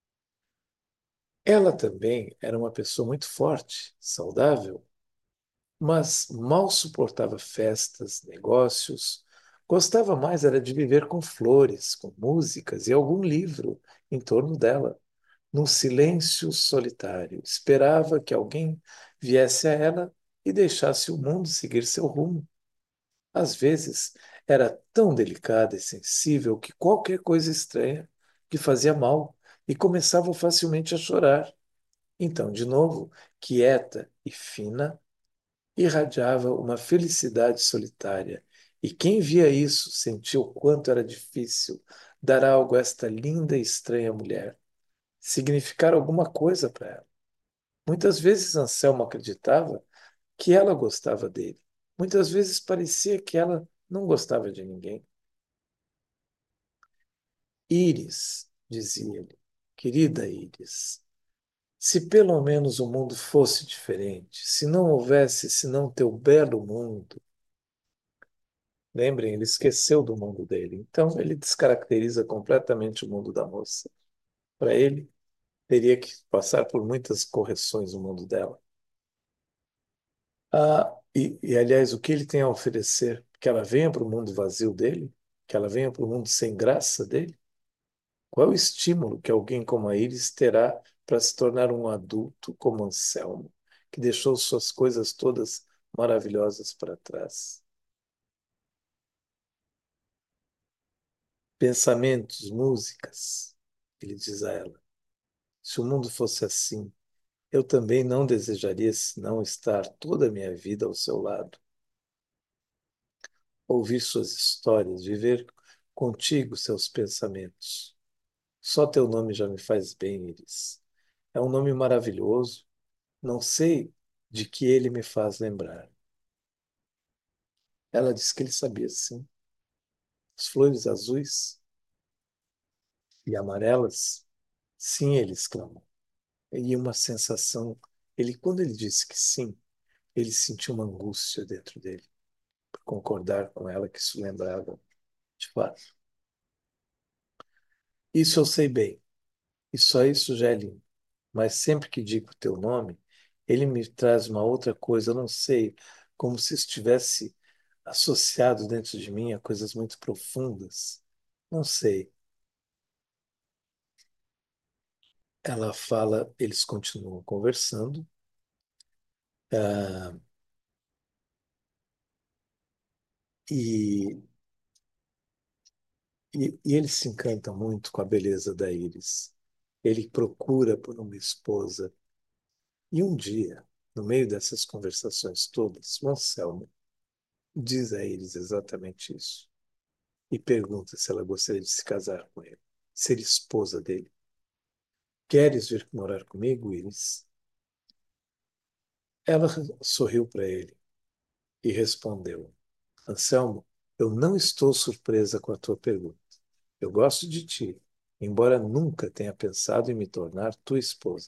Ela também era uma pessoa muito forte, saudável, mas mal suportava festas, negócios, Gostava mais era de viver com flores, com músicas e algum livro em torno dela, num silêncio solitário. Esperava que alguém viesse a ela e deixasse o mundo seguir seu rumo. Às vezes era tão delicada e sensível que qualquer coisa estranha lhe fazia mal e começava facilmente a chorar. Então, de novo, quieta e fina, irradiava uma felicidade solitária. E quem via isso sentia o quanto era difícil dar algo a esta linda e estranha mulher, significar alguma coisa para ela. Muitas vezes Anselmo acreditava que ela gostava dele. Muitas vezes parecia que ela não gostava de ninguém. Íris, dizia ele, querida Íris, se pelo menos o mundo fosse diferente, se não houvesse senão teu belo mundo. Lembrem, ele esqueceu do mundo dele. Então, ele descaracteriza completamente o mundo da moça. Para ele, teria que passar por muitas correções no mundo dela. Ah, e, e, aliás, o que ele tem a oferecer? Que ela venha para o mundo vazio dele? Que ela venha para o mundo sem graça dele? Qual é o estímulo que alguém como a Iris terá para se tornar um adulto como Anselmo, que deixou suas coisas todas maravilhosas para trás? Pensamentos, músicas, ele diz a ela. Se o mundo fosse assim, eu também não desejaria senão estar toda a minha vida ao seu lado, ouvir suas histórias, viver contigo seus pensamentos. Só teu nome já me faz bem, Iris. É um nome maravilhoso. Não sei de que ele me faz lembrar. Ela disse que ele sabia, sim. As flores azuis e amarelas, sim, ele exclamou. E uma sensação, ele quando ele disse que sim, ele sentiu uma angústia dentro dele, por concordar com ela que isso lembrava de fato. Isso eu sei bem, e só isso já é lindo. Mas sempre que digo o teu nome, ele me traz uma outra coisa, eu não sei, como se estivesse associado dentro de mim a coisas muito profundas. Não sei. Ela fala, eles continuam conversando, ah, e, e, e ele se encanta muito com a beleza da Iris. Ele procura por uma esposa. E um dia, no meio dessas conversações todas, o Anselmo diz a Iris exatamente isso. E pergunta se ela gostaria de se casar com ele, ser esposa dele. Queres vir morar comigo, Iris? Ela sorriu para ele e respondeu: Anselmo, eu não estou surpresa com a tua pergunta. Eu gosto de ti, embora nunca tenha pensado em me tornar tua esposa.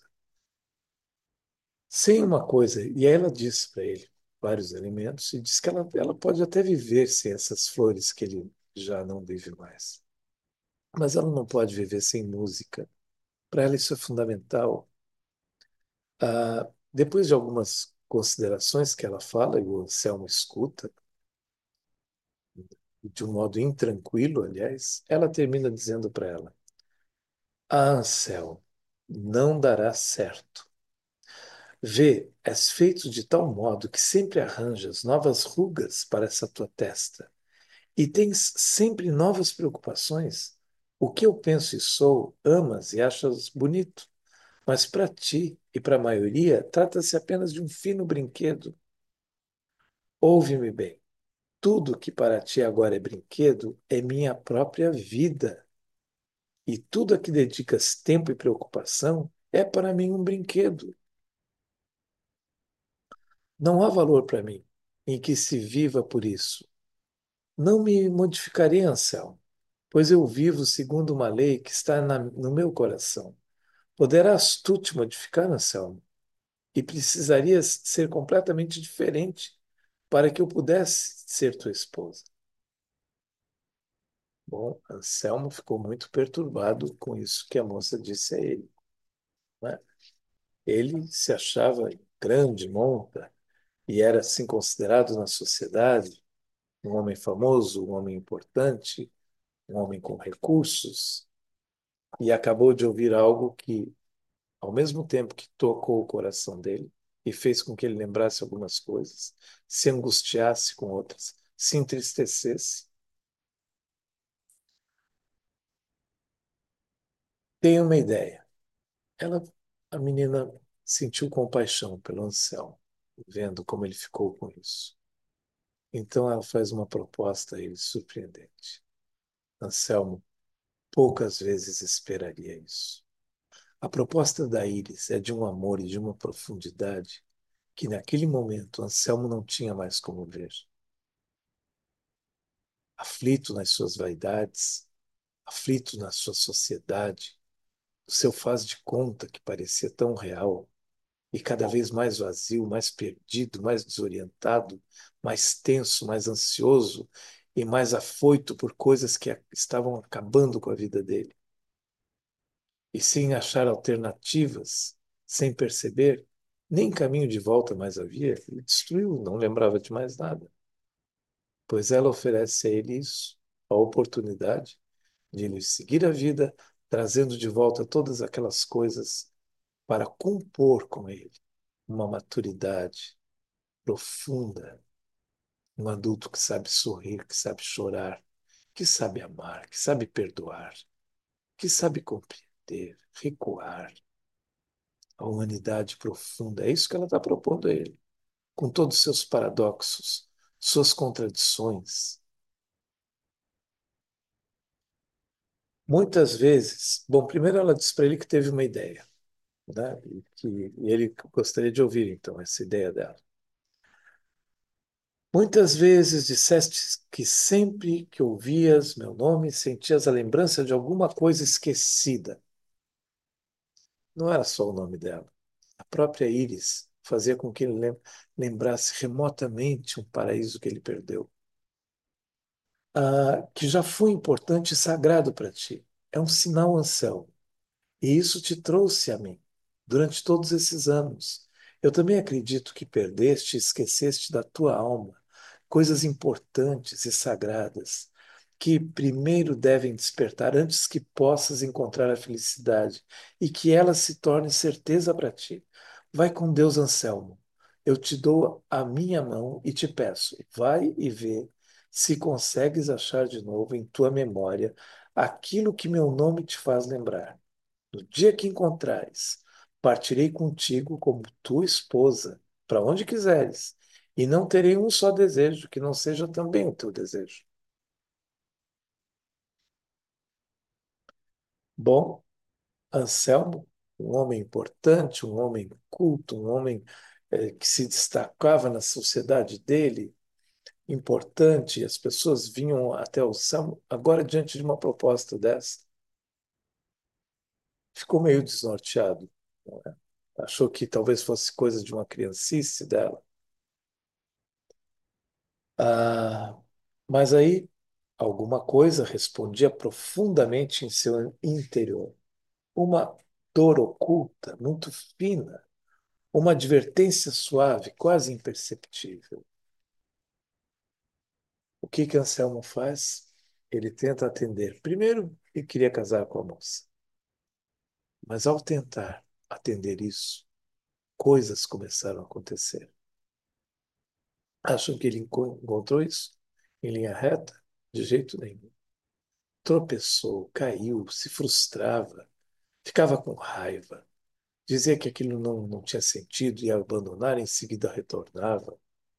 Sem uma coisa, e aí ela disse para ele vários elementos e disse que ela, ela pode até viver sem essas flores que ele já não vive mais. Mas ela não pode viver sem música. Para ela isso é fundamental. Ah, depois de algumas considerações que ela fala, e o Anselmo escuta, de um modo intranquilo, aliás, ela termina dizendo para ela: Ah, Anselmo, não dará certo. Vê, és feito de tal modo que sempre arranjas novas rugas para essa tua testa e tens sempre novas preocupações. O que eu penso e sou, amas e achas bonito, mas para ti e para a maioria trata-se apenas de um fino brinquedo. Ouve-me bem. Tudo que para ti agora é brinquedo é minha própria vida. E tudo a que dedicas tempo e preocupação é para mim um brinquedo. Não há valor para mim em que se viva por isso. Não me modificarei, Anselmo, pois eu vivo segundo uma lei que está na- no meu coração. Poderás tu te modificar, Anselmo, e precisarias ser completamente diferente para que eu pudesse ser tua esposa. Bom, Anselmo ficou muito perturbado com isso que a moça disse a ele, né? Ele se achava grande monta e era assim considerado na sociedade. um homem famoso, um homem importante, um homem com recursos, e acabou de ouvir algo que, ao mesmo tempo que tocou o coração dele e fez com que ele lembrasse algumas coisas, se angustiasse com outras, se entristecesse. Tem uma ideia. Ela, a menina sentiu compaixão pelo Anselmo, vendo como ele ficou com isso. Então ela faz uma proposta a ele surpreendente. Anselmo poucas vezes esperaria isso. A proposta da Iris é de um amor e de uma profundidade que naquele momento Anselmo não tinha mais como ver. Aflito nas suas vaidades, aflito na sua sociedade, o seu faz de conta que parecia tão real e cada vez mais vazio, mais perdido, mais desorientado, mais tenso, mais ansioso e mais afoito por coisas que estavam acabando com a vida dele. E sem achar alternativas, sem perceber, nem caminho de volta mais havia, ele destruiu, não lembrava de mais nada. Pois ela oferece a ele isso, a oportunidade de ele seguir a vida, trazendo de volta todas aquelas coisas para compor com ele uma maturidade profunda, um adulto que sabe sorrir, que sabe chorar, que sabe amar, que sabe perdoar, que sabe compreender, recuar, a humanidade profunda. É isso que ela está propondo a ele, com todos os seus paradoxos, suas contradições. Muitas vezes, bom, primeiro ela diz para ele que teve uma ideia, né? E que e ele gostaria de ouvir, então, essa ideia dela. Muitas vezes disseste que sempre que ouvias meu nome, sentias a lembrança de alguma coisa esquecida. Não era só o nome dela. A própria Íris fazia com que ele lem- lembrasse remotamente um paraíso que ele perdeu. Ah, que já foi importante e sagrado para ti. É um sinal, Anselmo. E isso te trouxe a mim durante todos esses anos. Eu também acredito que perdeste e esqueceste da tua alma coisas importantes e sagradas que primeiro devem despertar antes que possas encontrar a felicidade e que ela se torne certeza para ti. Vai com Deus, Anselmo. Eu te dou a minha mão e te peço, vai e vê se consegues achar de novo em tua memória aquilo que meu nome te faz lembrar. No dia que encontrares, partirei contigo como tua esposa, para onde quiseres, e não terei um só desejo que não seja também o teu desejo. Bom, Anselmo, um homem importante, um homem culto, um homem eh, que se destacava na sociedade dele, importante, e as pessoas vinham até o Anselmo, agora diante de uma proposta dessa, ficou meio desnorteado, não é? Achou que talvez fosse coisa de uma criancice dela. Ah, mas aí alguma coisa respondia profundamente em seu interior. Uma dor oculta, muito fina, uma advertência suave, quase imperceptível. O que que Anselmo faz? Ele tenta atender. Primeiro, ele queria casar com a moça, mas ao tentar atender isso, coisas começaram a acontecer. Acham que ele enco- encontrou isso em linha reta? De jeito nenhum. Tropeçou, caiu, se frustrava, ficava com raiva, dizia que aquilo não, não tinha sentido, ia abandonar, em seguida retornava.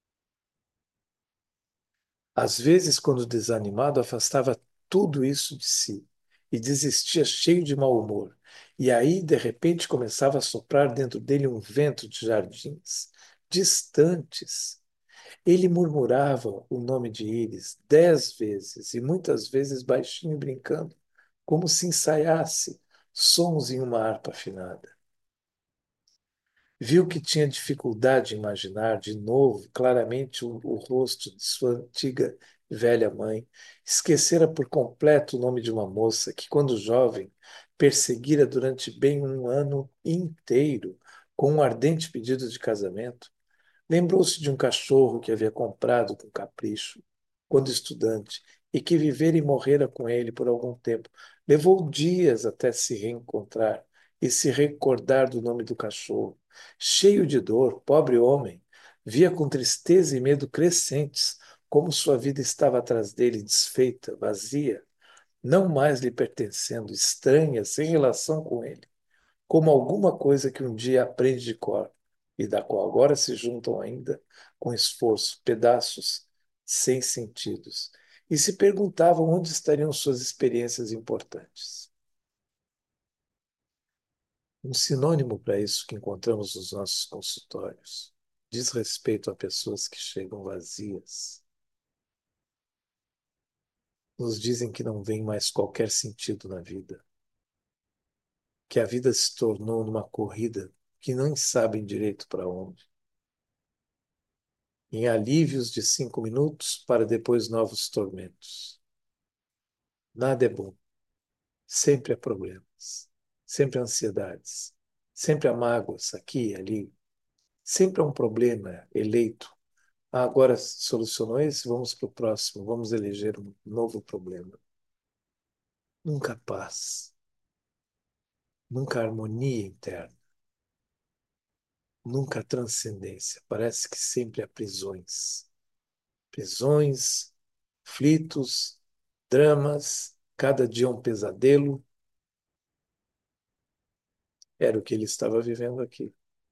Às vezes, quando desanimado, afastava tudo isso de si e desistia cheio de mau humor. E aí, de repente, começava a soprar dentro dele um vento de jardins distantes. Ele murmurava o nome de Íris dez vezes e muitas vezes baixinho brincando, como se ensaiasse sons em uma harpa afinada. Viu que tinha dificuldade em imaginar de novo claramente o, o rosto de sua antiga e velha mãe. Esquecera por completo o nome de uma moça que, quando jovem, perseguira durante bem um ano inteiro com um ardente pedido de casamento. Lembrou-se de um cachorro que havia comprado com capricho. quando estudante, e que vivera e morrera com ele por algum tempo. Levou dias até se reencontrar e se recordar do nome do cachorro. Cheio de dor, pobre homem, via com tristeza e medo crescentes como sua vida estava atrás dele, desfeita, vazia, não mais lhe pertencendo, estranha, sem relação com ele, como alguma coisa que um dia aprende de cor e da qual agora se juntam ainda, com esforço, pedaços sem sentidos, e se perguntavam onde estariam suas experiências importantes. Um sinônimo para isso que encontramos nos nossos consultórios diz respeito a pessoas que chegam vazias. Nos dizem que não vem mais qualquer sentido na vida, que a vida se tornou numa corrida que nem sabem direito para onde, em alívios de cinco minutos para depois novos tormentos. Nada é bom, sempre há problemas, sempre há ansiedades, sempre há mágoas aqui e ali, sempre há um problema eleito. Ah, agora solucionou esse, vamos para o próximo, vamos eleger um novo problema. Nunca paz, nunca harmonia interna, nunca transcendência. Parece que sempre há prisões. Prisões, aflitos, dramas, cada dia um pesadelo. Era o que ele estava vivendo aqui.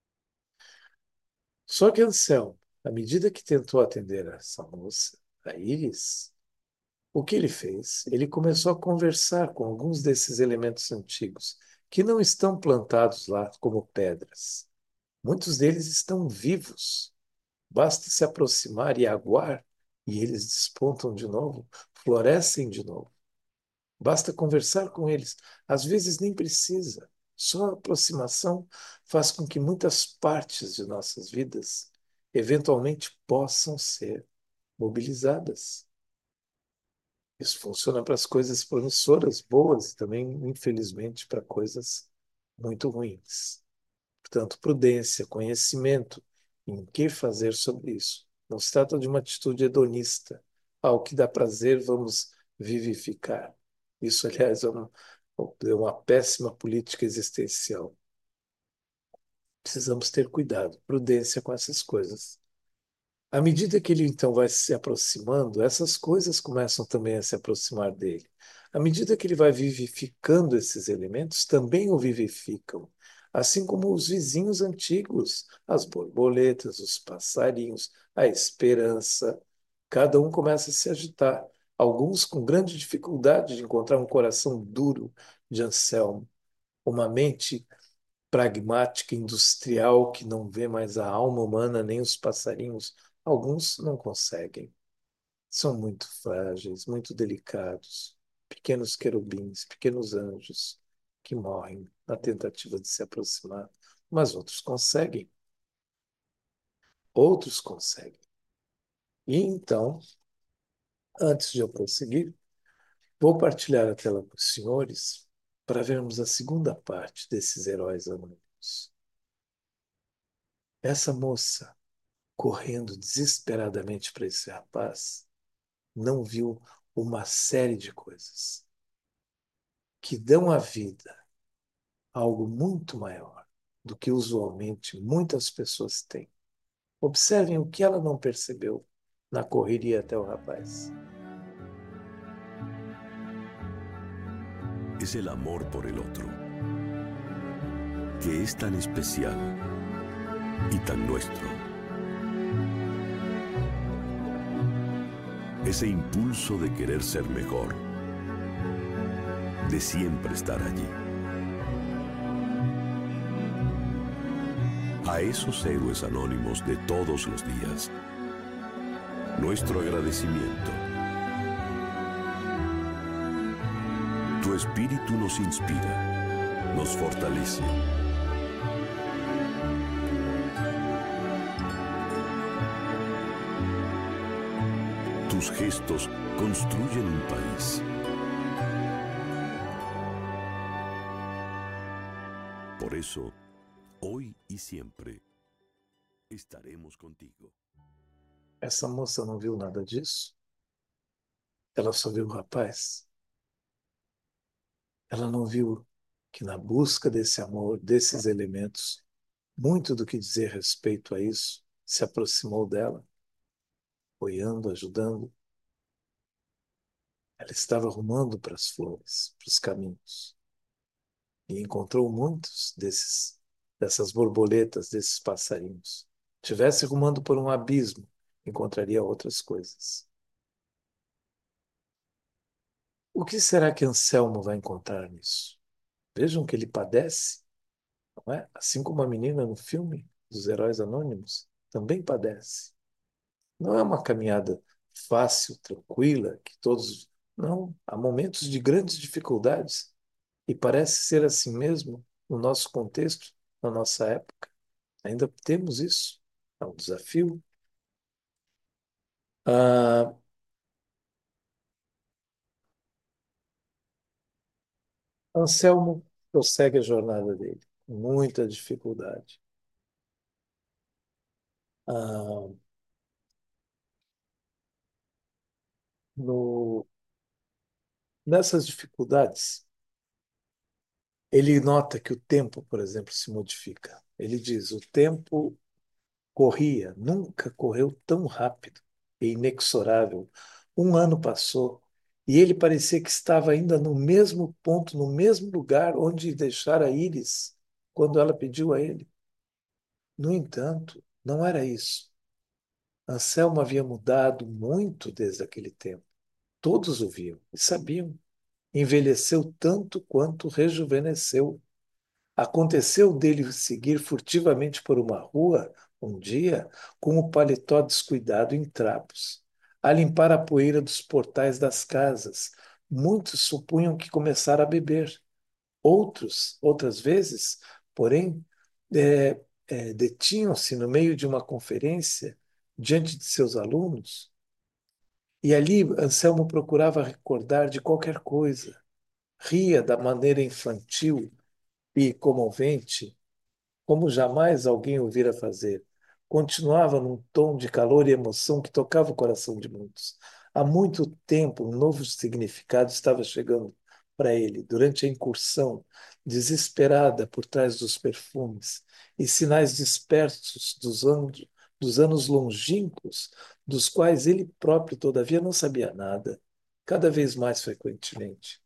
Só que Anselmo, à medida que tentou atender essa moça, a Iris, o que ele fez? Ele começou a conversar com alguns desses elementos antigos, que não estão plantados lá como pedras. Muitos deles estão vivos. Basta se aproximar e aguar, e eles despontam de novo, florescem de novo. Basta conversar com eles. Às vezes nem precisa. Só a aproximação faz com que muitas partes de nossas vidas eventualmente possam ser mobilizadas. Isso funciona para as coisas promissoras, boas, e também, infelizmente, para coisas muito ruins. Portanto, prudência, conhecimento em que fazer sobre isso. Não se trata de uma atitude hedonista. Ao que dá prazer, vamos vivificar. Isso, aliás, é uma, é uma péssima política existencial. Precisamos ter cuidado, prudência com essas coisas. À medida que ele então vai se aproximando, essas coisas começam também a se aproximar dele. À medida que ele vai vivificando esses elementos, também o vivificam. Assim como os vizinhos antigos, as borboletas, os passarinhos, a esperança. Cada um começa a se agitar. Alguns com grande dificuldade de encontrar um coração duro de Anselmo, uma mente pragmática, industrial, que não vê mais a alma humana nem os passarinhos. Alguns não conseguem. São muito frágeis, muito delicados. Pequenos querubins, pequenos anjos que morrem na tentativa de se aproximar. Mas outros conseguem. Outros conseguem. E então, antes de eu prosseguir, vou partilhar a tela com os senhores para vermos a segunda parte desses heróis anônimos. Essa moça correndo desesperadamente para esse rapaz, não viu uma série de coisas que dão à vida algo muito maior do que usualmente muitas pessoas têm. Observem o que ela não percebeu na correria até o rapaz. Es el amor por el otro, que es tan especial y tan nuestro. Ese impulso de querer ser mejor, de siempre estar allí. A esos héroes anónimos de todos los días, nuestro agradecimiento. Tu espíritu nos inspira, nos fortalece. Tus gestos construyen un país. Por eso, hoy y siempre, estaremos contigo. Essa moça não viu nada disso? Ela só viu o rapaz. Ela não viu que na busca desse amor, desses elementos, muito do que dizer respeito a isso se aproximou dela, apoiando, ajudando. Ela estava rumando para as flores, para os caminhos, e encontrou muitos desses, dessas borboletas, desses passarinhos. Tivesse rumando por um abismo, encontraria outras coisas. O que será que Anselmo vai encontrar nisso? Vejam que ele padece, não é? Assim como a menina no filme dos Heróis Anônimos também padece. Não é uma caminhada fácil, tranquila, que todos. Não, há momentos de grandes dificuldades. E parece ser assim mesmo no nosso contexto, na nossa época. Ainda temos isso. É um desafio. Ah, Anselmo prossegue a jornada dele, com muita dificuldade. Ah, no, nessas dificuldades, ele nota que o tempo, por exemplo, se modifica. Ele diz: o tempo corria, nunca correu tão rápido e inexorável. Um ano passou e ele parecia que estava ainda no mesmo ponto, no mesmo lugar onde deixara Íris quando ela pediu a ele. No entanto, não era isso. Anselmo havia mudado muito desde aquele tempo. Todos o viam e sabiam. Envelheceu tanto quanto rejuvenesceu. Aconteceu dele seguir furtivamente por uma rua, um dia, com o paletó descuidado em trapos, a limpar a poeira dos portais das casas. Muitos supunham que começara a beber. Outros, outras vezes, porém, é, é, detinham-se no meio de uma conferência diante de seus alunos, e ali Anselmo procurava recordar de qualquer coisa, ria da maneira infantil e comovente como jamais alguém o vira fazer. Continuava num tom de calor e emoção que tocava o coração de muitos. Há muito tempo, um novo significado estava chegando para ele, durante a incursão, desesperada por trás dos perfumes e sinais dispersos dos anos, dos anos longínquos, dos quais ele próprio, todavia, não sabia nada, cada vez mais frequentemente.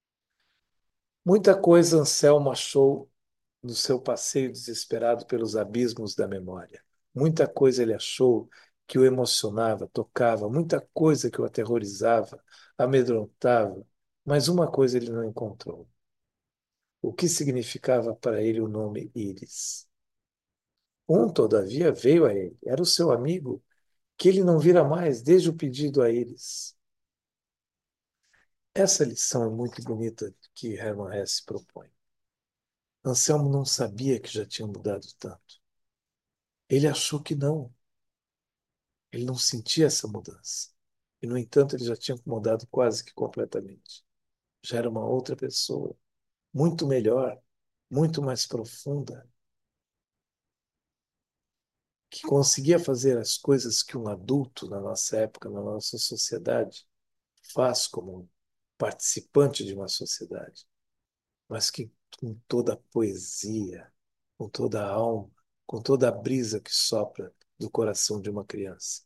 Muita coisa Anselmo achou no seu passeio desesperado pelos abismos da memória. Muita coisa ele achou que o emocionava, tocava, muita coisa que o aterrorizava, amedrontava, mas uma coisa ele não encontrou. O que significava para ele o nome Íris? Um, todavia, veio a ele. Era o seu amigo, que ele não vira mais desde o pedido a Íris. Essa lição é muito bonita que Hermann Hesse propõe. Anselmo não sabia que já tinha mudado tanto. Ele achou que não. Ele não sentia essa mudança. E, no entanto, ele já tinha mudado quase que completamente. Já era uma outra pessoa, muito melhor, muito mais profunda, que conseguia fazer as coisas que um adulto na nossa época, na nossa sociedade, faz como um participante de uma sociedade, mas que com toda a poesia, com toda a alma, com toda a brisa que sopra do coração de uma criança,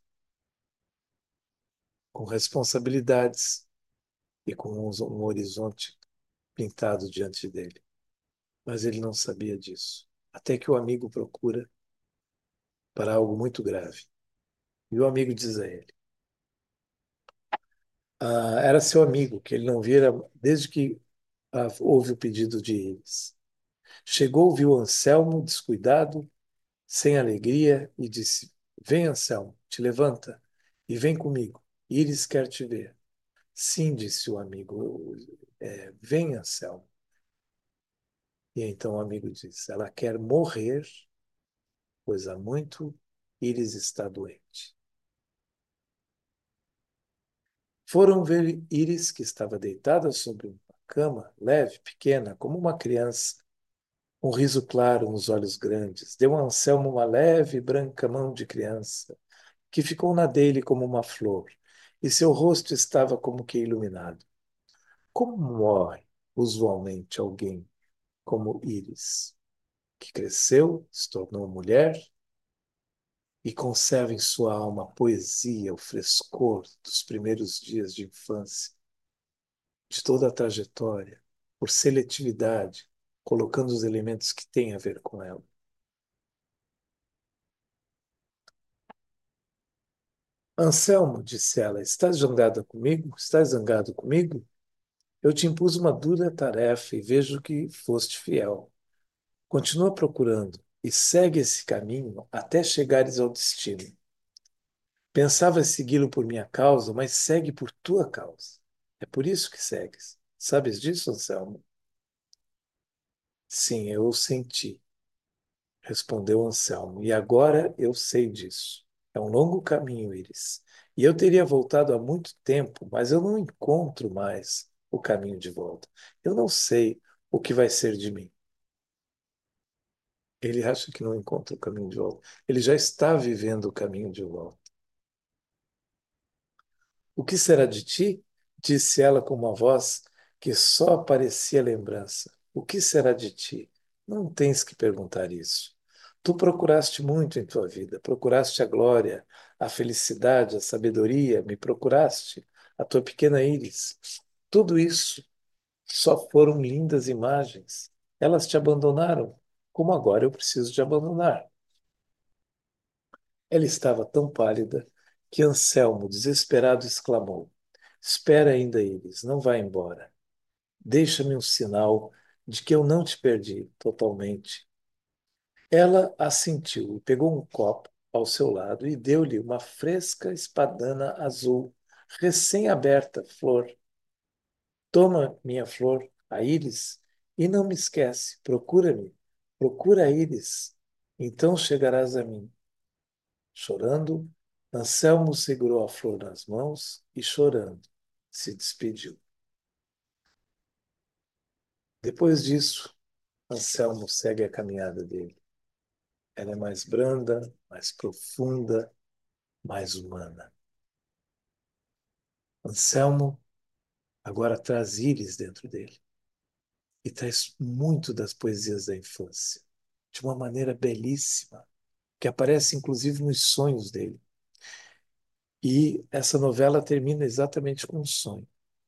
com responsabilidades e com um um horizonte pintado diante dele. Mas ele não sabia disso. Até que o amigo procura para algo muito grave. E o amigo diz a ele: ah, era seu amigo, que ele não vira desde que ah, houve o pedido de eles. Chegou, viu Anselmo descuidado, sem alegria, e disse: Vem, Anselmo, te levanta e vem comigo. Íris quer te ver. Sim, disse o amigo, é, vem, Anselmo. E então o amigo disse: Ela quer morrer, pois há muito Íris está doente. Foram ver Íris, que estava deitada sobre uma cama, leve, pequena, como uma criança, um riso claro nos olhos grandes. Deu a Anselmo uma leve, branca mão de criança, que ficou na dele como uma flor. e seu rosto estava como que iluminado. Como morre usualmente alguém como Íris, que cresceu, se tornou mulher e conserva em sua alma a poesia, o frescor dos primeiros dias de infância, de toda a trajetória, por seletividade, colocando os elementos que têm a ver com ela. Anselmo, disse ela, estás zangada comigo? Estás zangado comigo? Eu te impus uma dura tarefa e vejo que foste fiel. Continua procurando e segue esse caminho até chegares ao destino. Pensavas segui-lo por minha causa, mas segue por tua causa. É por isso que segues. Sabes disso, Anselmo? Sim, eu o senti, respondeu Anselmo, e agora eu sei disso. É um longo caminho, Íris. E eu teria voltado há muito tempo, mas eu não encontro mais o caminho de volta. Eu não sei o que vai ser de mim. Ele acha que não encontra o caminho de volta. Ele já está vivendo o caminho de volta. O que será de ti? Disse ela com uma voz que só parecia lembrança. O que será de ti? Não tens que perguntar isso. Tu procuraste muito em tua vida, procuraste a glória, a felicidade, a sabedoria, me procuraste, a tua pequena íris. Tudo isso só foram lindas imagens. Elas te abandonaram, como agora eu preciso te abandonar. Ela estava tão pálida que Anselmo, desesperado, exclamou: Espera ainda, Iris, não vá embora. Deixa-me um sinal de que eu não te perdi totalmente. Ela assentiu e pegou um copo ao seu lado e deu-lhe uma fresca espadana azul, recém-aberta, flor. Toma, minha flor, a íris, e não me esquece, procura-me, procura a íris, então chegarás a mim. Chorando, Anselmo segurou a flor nas mãos e, chorando, se despediu. Depois disso, Anselmo segue a caminhada dele. Ela é mais branda, mais profunda, mais humana. Anselmo agora traz íris dentro dele e traz muito das poesias da infância, de uma maneira belíssima, que aparece inclusive nos sonhos dele. E essa novela termina exatamente com um sonho.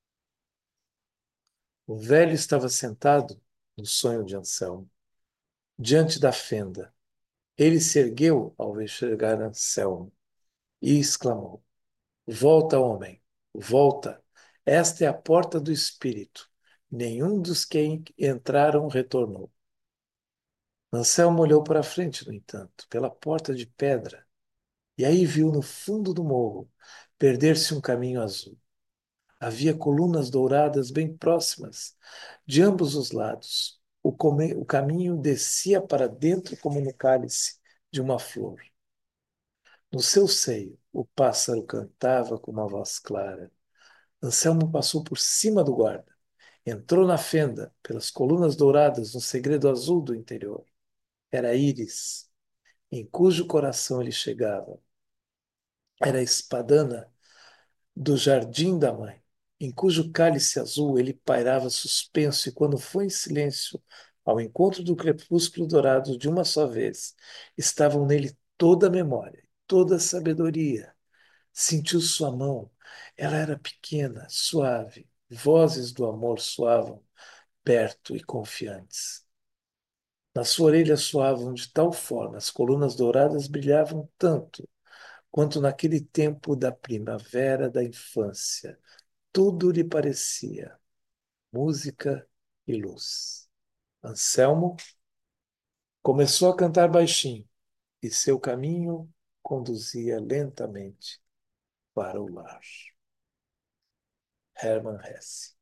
O velho estava sentado no sonho de Anselmo, diante da fenda. Ele se ergueu ao enxergar Anselmo e exclamou: Volta, homem, volta. Esta é a porta do espírito. Nenhum dos que entraram retornou. Anselmo olhou para frente, no entanto, pela porta de pedra, e aí viu no fundo do morro perder-se um caminho azul. Havia colunas douradas bem próximas, de ambos os lados. O, come- o caminho descia para dentro como no cálice de uma flor. No seu seio, o pássaro cantava com uma voz clara. Anselmo passou por cima do guarda. Entrou na fenda, pelas colunas douradas, no segredo azul do interior. Era Íris, em cujo coração ele chegava. Era a espadana do jardim da mãe, em cujo cálice azul ele pairava suspenso, e quando foi em silêncio ao encontro do crepúsculo dourado de uma só vez, estavam nele toda a memória, toda a sabedoria. Sentiu sua mão, ela era pequena, suave, vozes do amor soavam perto e confiantes. Na sua orelha soavam de tal forma, as colunas douradas brilhavam tanto quanto naquele tempo da primavera da infância. Tudo lhe parecia música e luz. Anselmo começou a cantar baixinho e seu caminho conduzia lentamente para o lar. Hermann Hesse.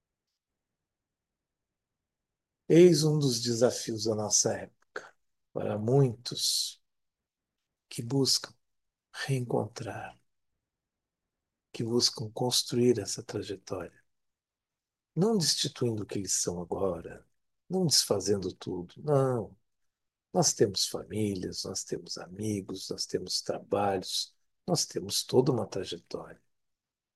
Eis um dos desafios da nossa época, para muitos que buscam reencontrar, que buscam construir essa trajetória, não destituindo o que eles são agora, não desfazendo tudo, não. Nós temos famílias, nós temos amigos, nós temos trabalhos, nós temos toda uma trajetória.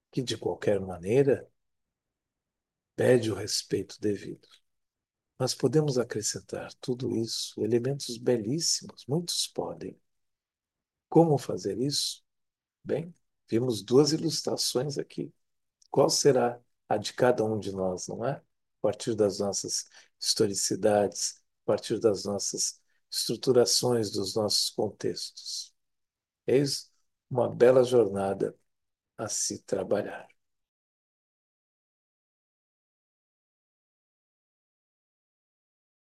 que de qualquer maneira pede o respeito devido. Mas podemos acrescentar tudo isso, elementos belíssimos, muitos podem. Como fazer isso? Bem, vimos duas ilustrações aqui. Qual será a de cada um de nós, não é? A partir das nossas historicidades, a partir das nossas estruturações, dos nossos contextos. Eis uma bela jornada a se trabalhar.